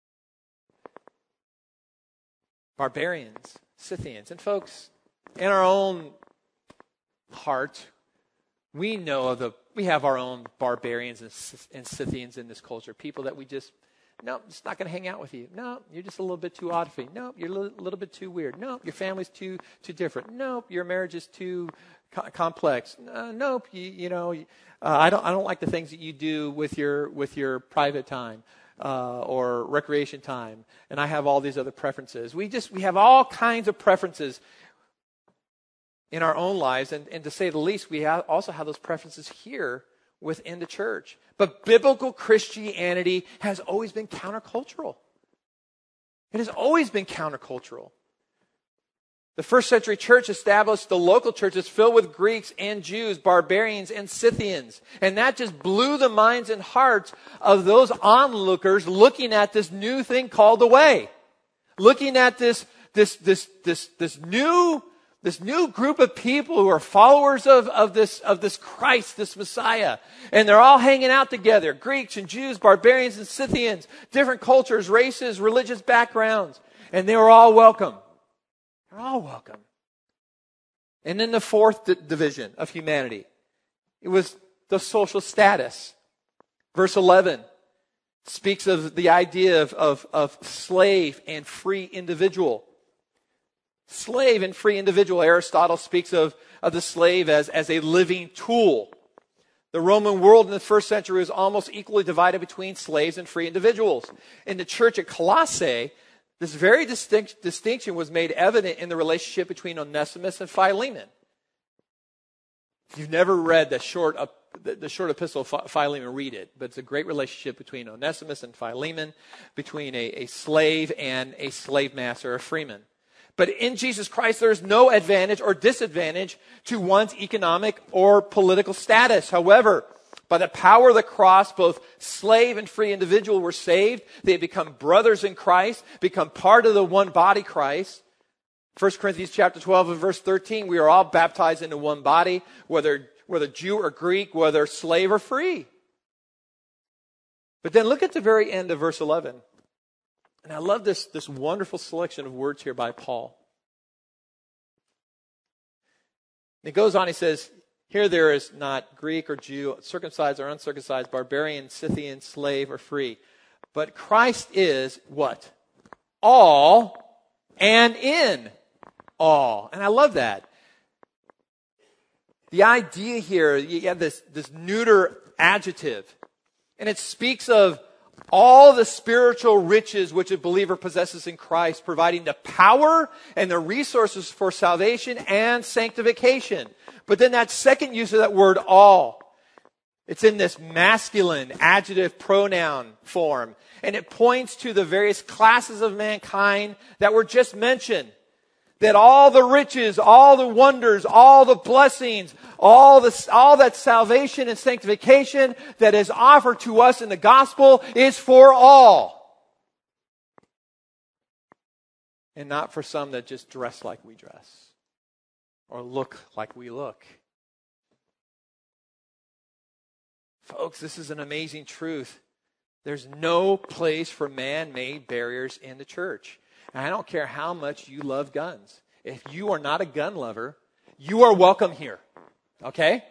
Barbarians, Scythians. And folks, in our own heart, we know of the, we have our own barbarians and, and Scythians in this culture. People that we just, no, it's not going to hang out with you. No, you're just a little bit too odd for me. No, you're a little, little bit too weird. No, your family's too too different. No, your marriage is too co- complex. Uh, nope, you, you know, uh, I don't I don't like the things that you do with your with your private time. Uh, or recreation time, and I have all these other preferences. We just we have all kinds of preferences in our own lives, and, and to say the least, we have also have those preferences here within the church. But biblical Christianity has always been countercultural. It has always been countercultural. The first century church established the local churches filled with Greeks and Jews, barbarians and Scythians. And that just blew the minds and hearts of those onlookers looking at this new thing called the way. Looking at this, this, this, this, this new, this new group of people who are followers of, of this, of this Christ, this Messiah. And they're all hanging out together. Greeks and Jews, barbarians and Scythians, different cultures, races, religious backgrounds. And they were all welcome. They're all welcome. And then the fourth d- division of humanity, it was the social status. Verse eleven speaks of the idea of, of, of slave and free individual. Slave and free individual. Aristotle speaks of, of the slave as, as a living tool. The Roman world in the first century was almost equally divided between slaves and free individuals. In the church at Colossae, this very distinct, distinction was made evident in the relationship between Onesimus and Philemon. If you've never read the short, uh, the, the short epistle of Philemon, read it. But it's a great relationship between Onesimus and Philemon, between a, a slave and a slave master, a freeman. But in Jesus Christ, there is no advantage or disadvantage to one's economic or political status. However, by the power of the cross, both slave and free individual were saved. They become brothers in Christ, become part of the one body Christ. First Corinthians chapter twelve and verse thirteen, we are all baptized into one body, whether, whether Jew or Greek, whether slave or free. But then look at the very end of verse eleven. And I love this, this wonderful selection of words here by Paul. And it goes on, he says, here there is not Greek or Jew, circumcised or uncircumcised, barbarian, Scythian, slave or free. But Christ is what? All and in all. And I love that. The idea here, you have this, this neuter adjective. And it speaks of all the spiritual riches which a believer possesses in Christ, providing the power and the resources for salvation and sanctification. But then that second use of that word all, it's in this masculine adjective pronoun form. And it points to the various classes of mankind that were just mentioned. That all the riches, all the wonders, all the blessings, all the, all that salvation and sanctification that is offered to us in the gospel is for all. And not for some that just dress like we dress. Or look like we look. Folks, this is an amazing truth. There's no place for man-made barriers in the church. And I don't care how much you love guns. If you are not a gun lover, you are welcome here. Okay?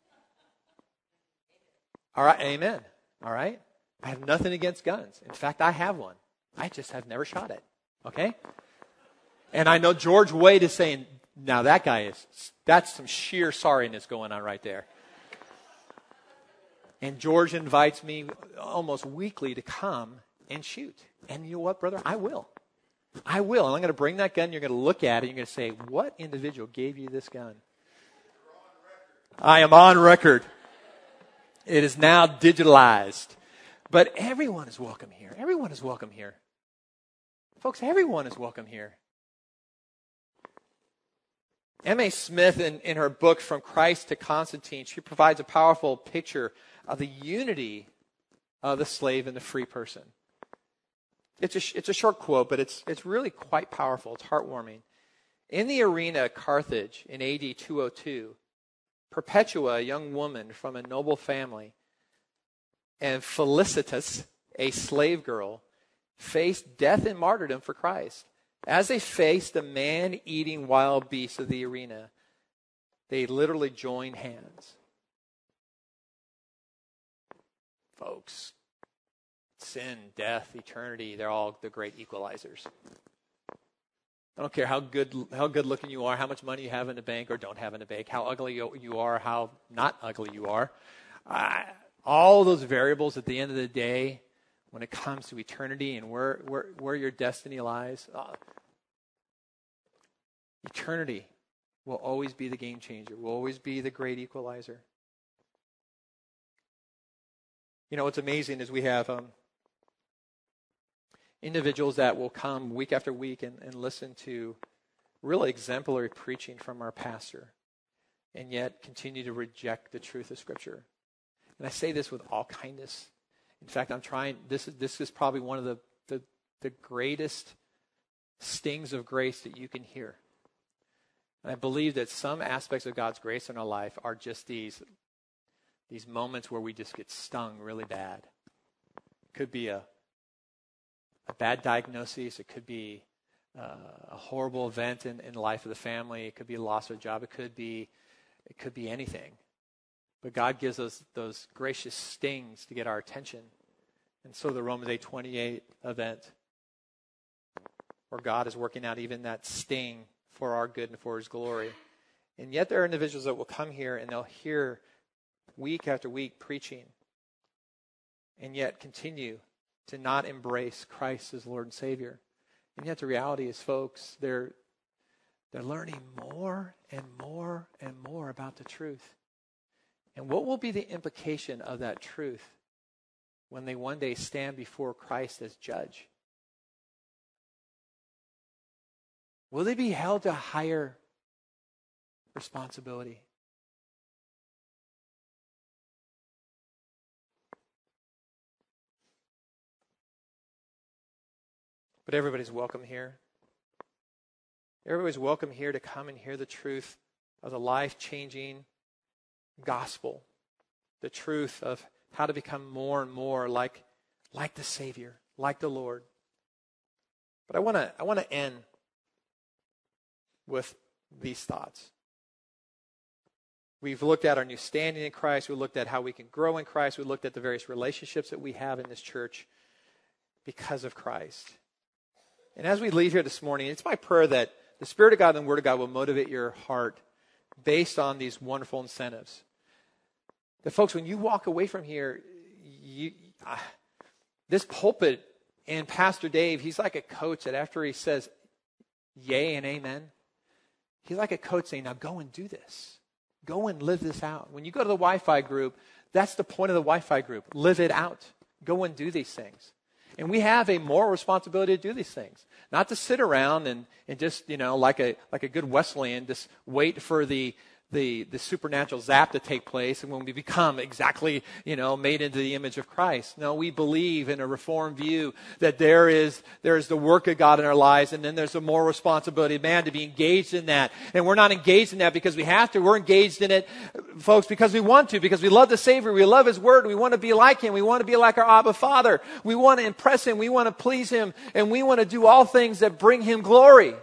All right, amen. All right? I have nothing against guns. In fact, I have one. I just have never shot it. Okay? And I know George Wade is saying, now that guy is, that's some sheer sorriness going on right there. And George invites me almost weekly to come and shoot. And you know what, brother? I will. I will. And I'm going to bring that gun. You're going to look at it. And you're going to say, what individual gave you this gun? I am on record. It is now digitalized. But everyone is welcome here. Everyone is welcome here. Folks, everyone is welcome here. M A Smith, in, in her book, From Christ to Constantine, she provides a powerful picture of the unity of the slave and the free person. It's a, it's a short quote, but it's, it's really quite powerful. It's heartwarming. In the arena at Carthage in A D two oh two, Perpetua, a young woman from a noble family, and Felicitas, a slave girl, faced death and martyrdom for Christ. As they faced the man-eating wild beasts of the arena, they literally joined hands. Folks, sin, death, eternity, they're all the great equalizers. I don't care how good how good looking you are, how much money you have in the bank or don't have in the bank, how ugly you are, how not ugly you are. Uh, all those variables at the end of the day, when it comes to eternity and where where, where your destiny lies, uh, eternity will always be the game changer, will always be the great equalizer. You know, what's amazing is we have um, individuals that will come week after week and, and listen to really exemplary preaching from our pastor and yet continue to reject the truth of Scripture. And I say this with all kindness. In fact, I'm trying, this is, this is probably one of the, the, the greatest stings of grace that you can hear. And I believe that some aspects of God's grace in our life are just these, these moments where we just get stung really bad. It could be a, a bad diagnosis. It could be uh, a horrible event in, in the life of the family. It could be a loss of a job. It could be, it could be anything. But God gives us those gracious stings to get our attention. And so the Romans eight twenty-eight event, where God is working out even that sting for our good and for His glory. And yet there are individuals that will come here and they'll hear week after week preaching and yet continue to not embrace Christ as Lord and Savior. And yet the reality is, folks, they're, they're learning more and more and more about the truth. And what will be the implication of that truth when they one day stand before Christ as judge? Will they be held to a higher responsibility? But everybody's welcome here. Everybody's welcome here to come and hear the truth of the life-changing gospel, the truth of how to become more and more like, like the Savior, like the Lord. But I want to I want to end with these thoughts. We've looked at our new standing in Christ. We looked at how we can grow in Christ. We looked at the various relationships that we have in this church because of Christ. And as we leave here this morning, it's my prayer that the Spirit of God and the Word of God will motivate your heart based on these wonderful incentives. That, folks, when you walk away from here, you, uh, this pulpit and Pastor Dave, he's like a coach that after he says yay and amen, he's like a coach saying, now go and do this. Go and live this out. When you go to the Wi-Fi group, that's the point of the Wi-Fi group. Live it out. Go and do these things. And we have a moral responsibility to do these things. Not to sit around and, and just, you know, like a like a good Wesleyan, just wait for the the the supernatural zap to take place, and when we become exactly, you know, made into the image of Christ. No, we believe in a Reformed view that there is there is the work of God in our lives, and then there's a moral responsibility of man to be engaged in that. And we're not engaged in that because we have to. We're engaged in it, folks, because we want to, because we love the Savior, we love His Word, we want to be like Him, we want to be like our Abba Father, we want to impress Him, we want to please Him, and we want to do all things that bring Him glory.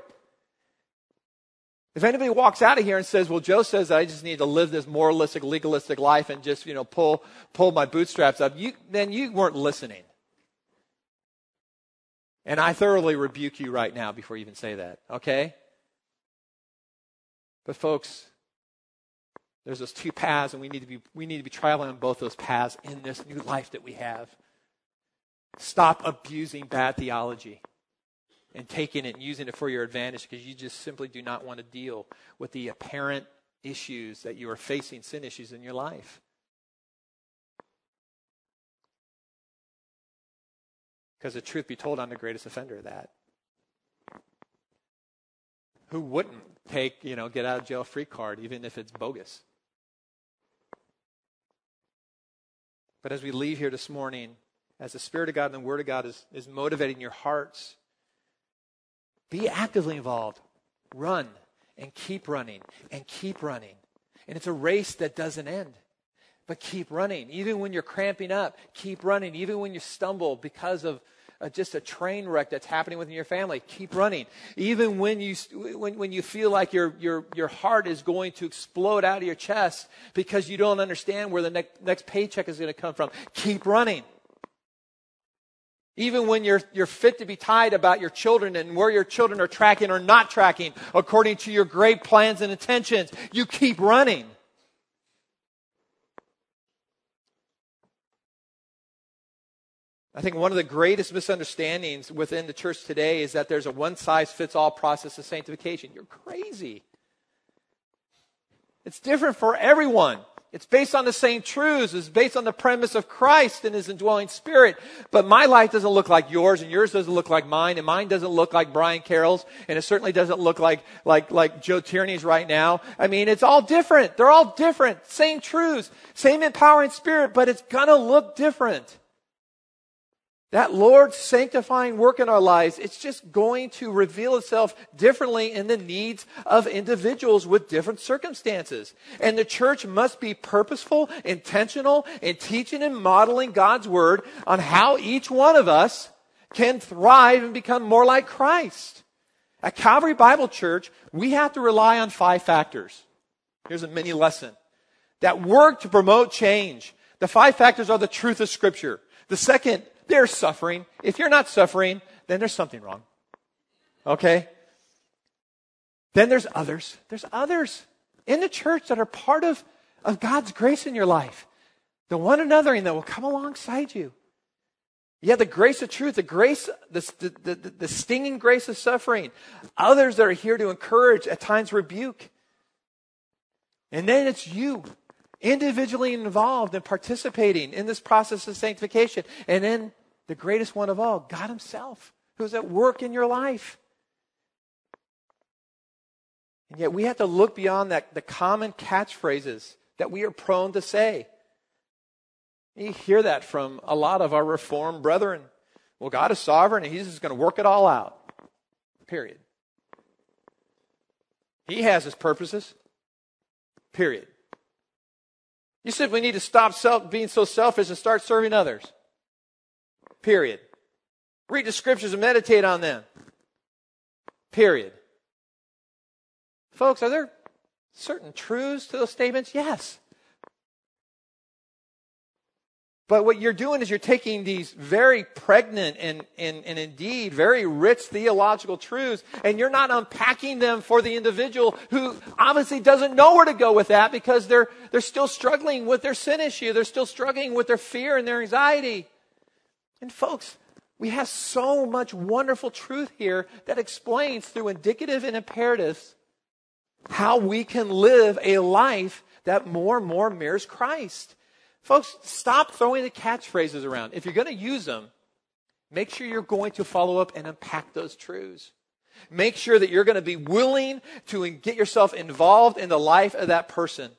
If anybody walks out of here and says, well, Joe says I just need to live this moralistic, legalistic life and just, you know, pull pull my bootstraps up, you, then you weren't listening. And I thoroughly rebuke you right now before you even say that, okay? But folks, there's those two paths, and we need to be we need to be traveling on both those paths in this new life that we have. Stop abusing bad theology and taking it and using it for your advantage, because you just simply do not want to deal with the apparent issues that you are facing, sin issues in your life. Because the truth be told, I'm the greatest offender of that. Who wouldn't take, you know, get out of jail free card, even if it's bogus? But as we leave here this morning, as the Spirit of God and the Word of God is, is motivating your hearts, be actively involved. Run and keep running and keep running. And it's a race that doesn't end. But keep running. Even when you're cramping up, keep running. Even when you stumble because of uh, just a train wreck that's happening within your family, keep running. Even when you when, when you feel like your, your, your heart is going to explode out of your chest because you don't understand where the next, next paycheck is going to come from, keep running. Even when you're, you're fit to be tied about your children and where your children are tracking or not tracking according to your great plans and intentions, you keep running. I think one of the greatest misunderstandings within the church today is that there's a one-size-fits-all process of sanctification. You're crazy. It's different for everyone. It's based on the same truths. It's based on the premise of Christ and His indwelling Spirit. But my life doesn't look like yours, and yours doesn't look like mine, and mine doesn't look like Brian Carroll's, and it certainly doesn't look like, like, like Joe Tierney's right now. I mean, it's all different. They're all different. Same truths, same empowering Spirit, but it's gonna look different. That Lord's sanctifying work in our lives, it's just going to reveal itself differently in the needs of individuals with different circumstances. And the church must be purposeful, intentional in teaching and modeling God's Word on how each one of us can thrive and become more like Christ. At Calvary Bible Church, we have to rely on five factors. Here's a mini lesson that work to promote change. The five factors are the truth of Scripture. The second, there's suffering. If you're not suffering, then there's something wrong. Okay? Then there's others. There's others in the church that are part of, of God's grace in your life. The one anothering that will come alongside you. You have the grace of truth, the grace, the, the, the, the stinging grace of suffering. Others that are here to encourage, at times rebuke. And then it's you, individually involved and participating in this process of sanctification. And then the greatest one of all, God Himself, who's at work in your life. And yet we have to look beyond that, the common catchphrases that we are prone to say. You hear that from a lot of our Reformed brethren. Well, God is sovereign and He's just going to work it all out. Period. He has His purposes. Period. You said we need to stop self, being so selfish and start serving others. Period. Read the Scriptures and meditate on them. Period. Folks, are there certain truths to those statements? Yes. But what you're doing is you're taking these very pregnant and, and, and indeed very rich theological truths, and you're not unpacking them for the individual who obviously doesn't know where to go with that because they're, they're still struggling with their sin issue. They're still struggling with their fear and their anxiety. And folks, we have so much wonderful truth here that explains through indicative and imperatives how we can live a life that more and more mirrors Christ. Folks, stop throwing the catchphrases around. If you're going to use them, make sure you're going to follow up and unpack those truths. Make sure that you're going to be willing to get yourself involved in the life of that person.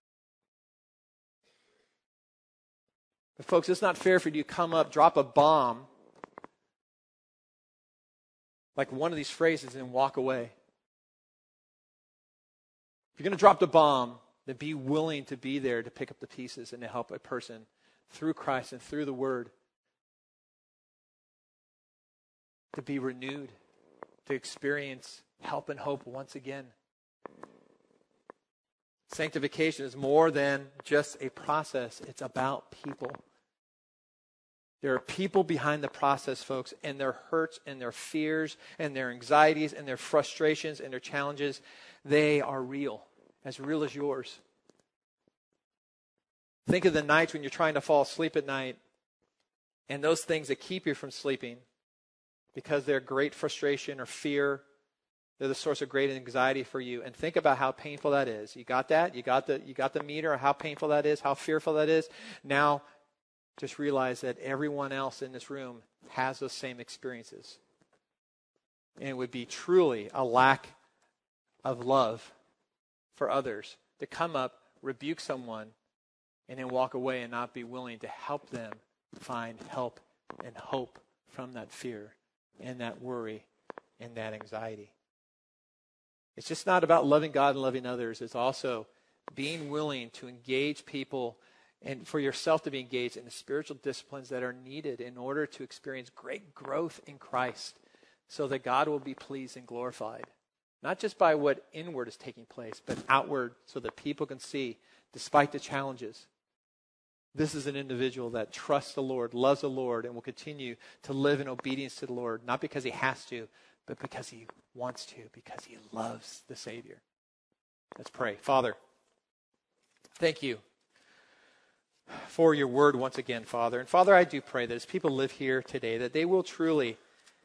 But folks, it's not fair for you to come up, drop a bomb, like one of these phrases, and walk away. If you're going to drop the bomb, then be willing to be there to pick up the pieces and to help a person through Christ and through the Word to be renewed, to experience help and hope once again. Sanctification is more than just a process. It's about people. There are people behind the process, folks, and their hurts and their fears and their anxieties and their frustrations and their challenges, they are real, as real as yours. Think of the nights when you're trying to fall asleep at night and those things that keep you from sleeping because they're great frustration or fear. They're the source of great anxiety for you. And think about how painful that is. You got that? You got the, you got the meter of how painful that is, how fearful that is. Now, just realize that everyone else in this room has those same experiences. And it would be truly a lack of love for others to come up, rebuke someone, and then walk away and not be willing to help them find help and hope from that fear and that worry and that anxiety. It's just not about loving God and loving others. It's also being willing to engage people and for yourself to be engaged in the spiritual disciplines that are needed in order to experience great growth in Christ so that God will be pleased and glorified. Not just by what inward is taking place, but outward so that people can see, despite the challenges, this is an individual that trusts the Lord, loves the Lord, and will continue to live in obedience to the Lord, not because he has to, but because he wants to, because he loves the Savior. Let's pray. Father, thank you for your word once again, Father. And Father, I do pray that as people live here today, that they will truly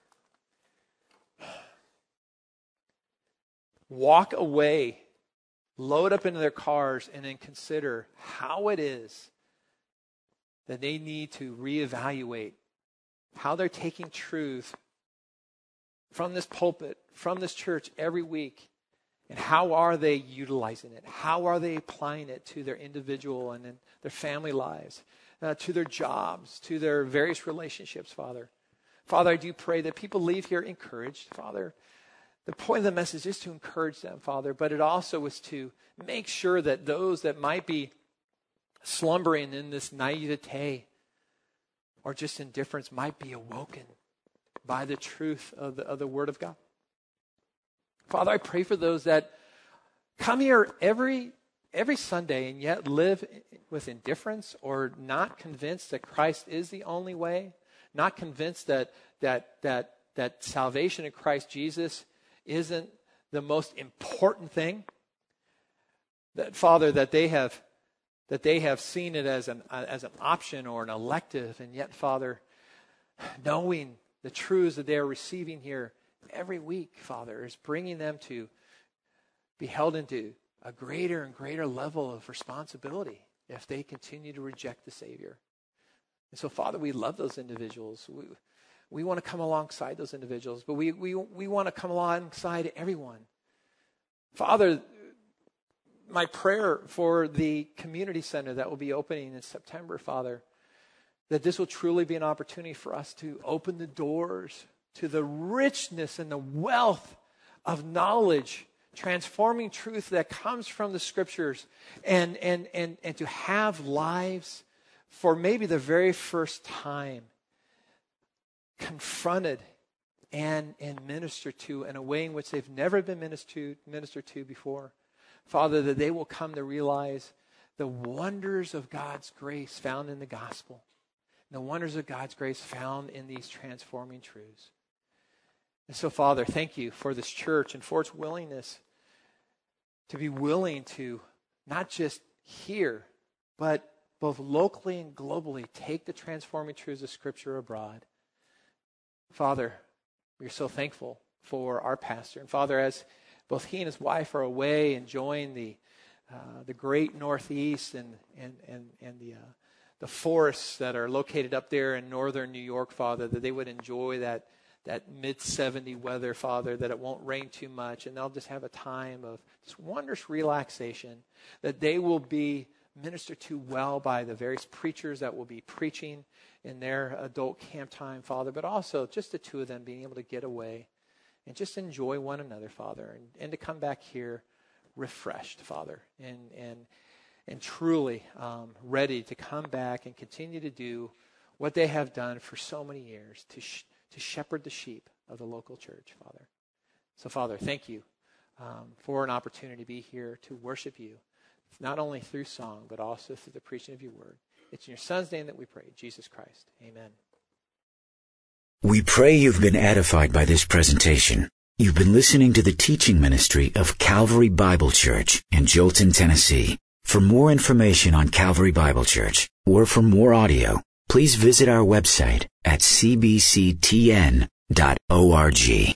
walk away, load up into their cars, and then consider how it is that they need to reevaluate how they're taking truth from this pulpit, from this church every week, and how are they utilizing it? How are they applying it to their individual and in their family lives, uh, to their jobs, to their various relationships, Father? Father, I do pray that people leave here encouraged, Father. The point of the message is to encourage them, Father, but it also is to make sure that those that might be slumbering in this naivete or just indifference might be awoken by the truth of the, of the Word of God. Father, I pray for those that come here every every Sunday and yet live with indifference or not convinced that Christ is the only way, not convinced that that that that salvation in Christ Jesus isn't the most important thing. That Father, that they have that they have seen it as an as an option or an elective, and yet, Father, knowing the truths that they are receiving here every week, Father, is bringing them to be held into a greater and greater level of responsibility if they continue to reject the Savior. And so, Father, we love those individuals. We, we want to come alongside those individuals, but we, we, we want to come alongside everyone. Father, my prayer for the community center that will be opening in September, Father, that this will truly be an opportunity for us to open the doors to the richness and the wealth of knowledge, transforming truth that comes from the Scriptures, and, and, and, and to have lives for maybe the very first time confronted and, and ministered to in a way in which they've never been ministered, ministered to before. Father, that they will come to realize the wonders of God's grace found in the gospel, and the wonders of God's grace found in these transforming truths. And so, Father, thank you for this church and for its willingness to be willing to not just hear, but both locally and globally, take the transforming truths of Scripture abroad. Father, we're so thankful for our pastor. And Father, as both he and his wife are away enjoying the uh, the great Northeast and and and and the uh, the forests that are located up there in northern New York, Father, that they would enjoy that that mid seventy weather, Father, that it won't rain too much, and they'll just have a time of just wondrous relaxation, that they will be ministered to well by the various preachers that will be preaching in their adult camp time, Father, but also just the two of them being able to get away and just enjoy one another, Father, and, and to come back here refreshed, Father, and and and truly um, ready to come back and continue to do what they have done for so many years, to sh- to shepherd the sheep of the local church, Father. So, Father, thank you um, for an opportunity to be here to worship you, not only through song, but also through the preaching of your word. It's in your Son's name that we pray, Jesus Christ. Amen. We pray you've been edified by this presentation. You've been listening to the teaching ministry of Calvary Bible Church in Jolton, Tennessee. For more information on Calvary Bible Church, or for more audio, please visit our website at c b c t n dot org.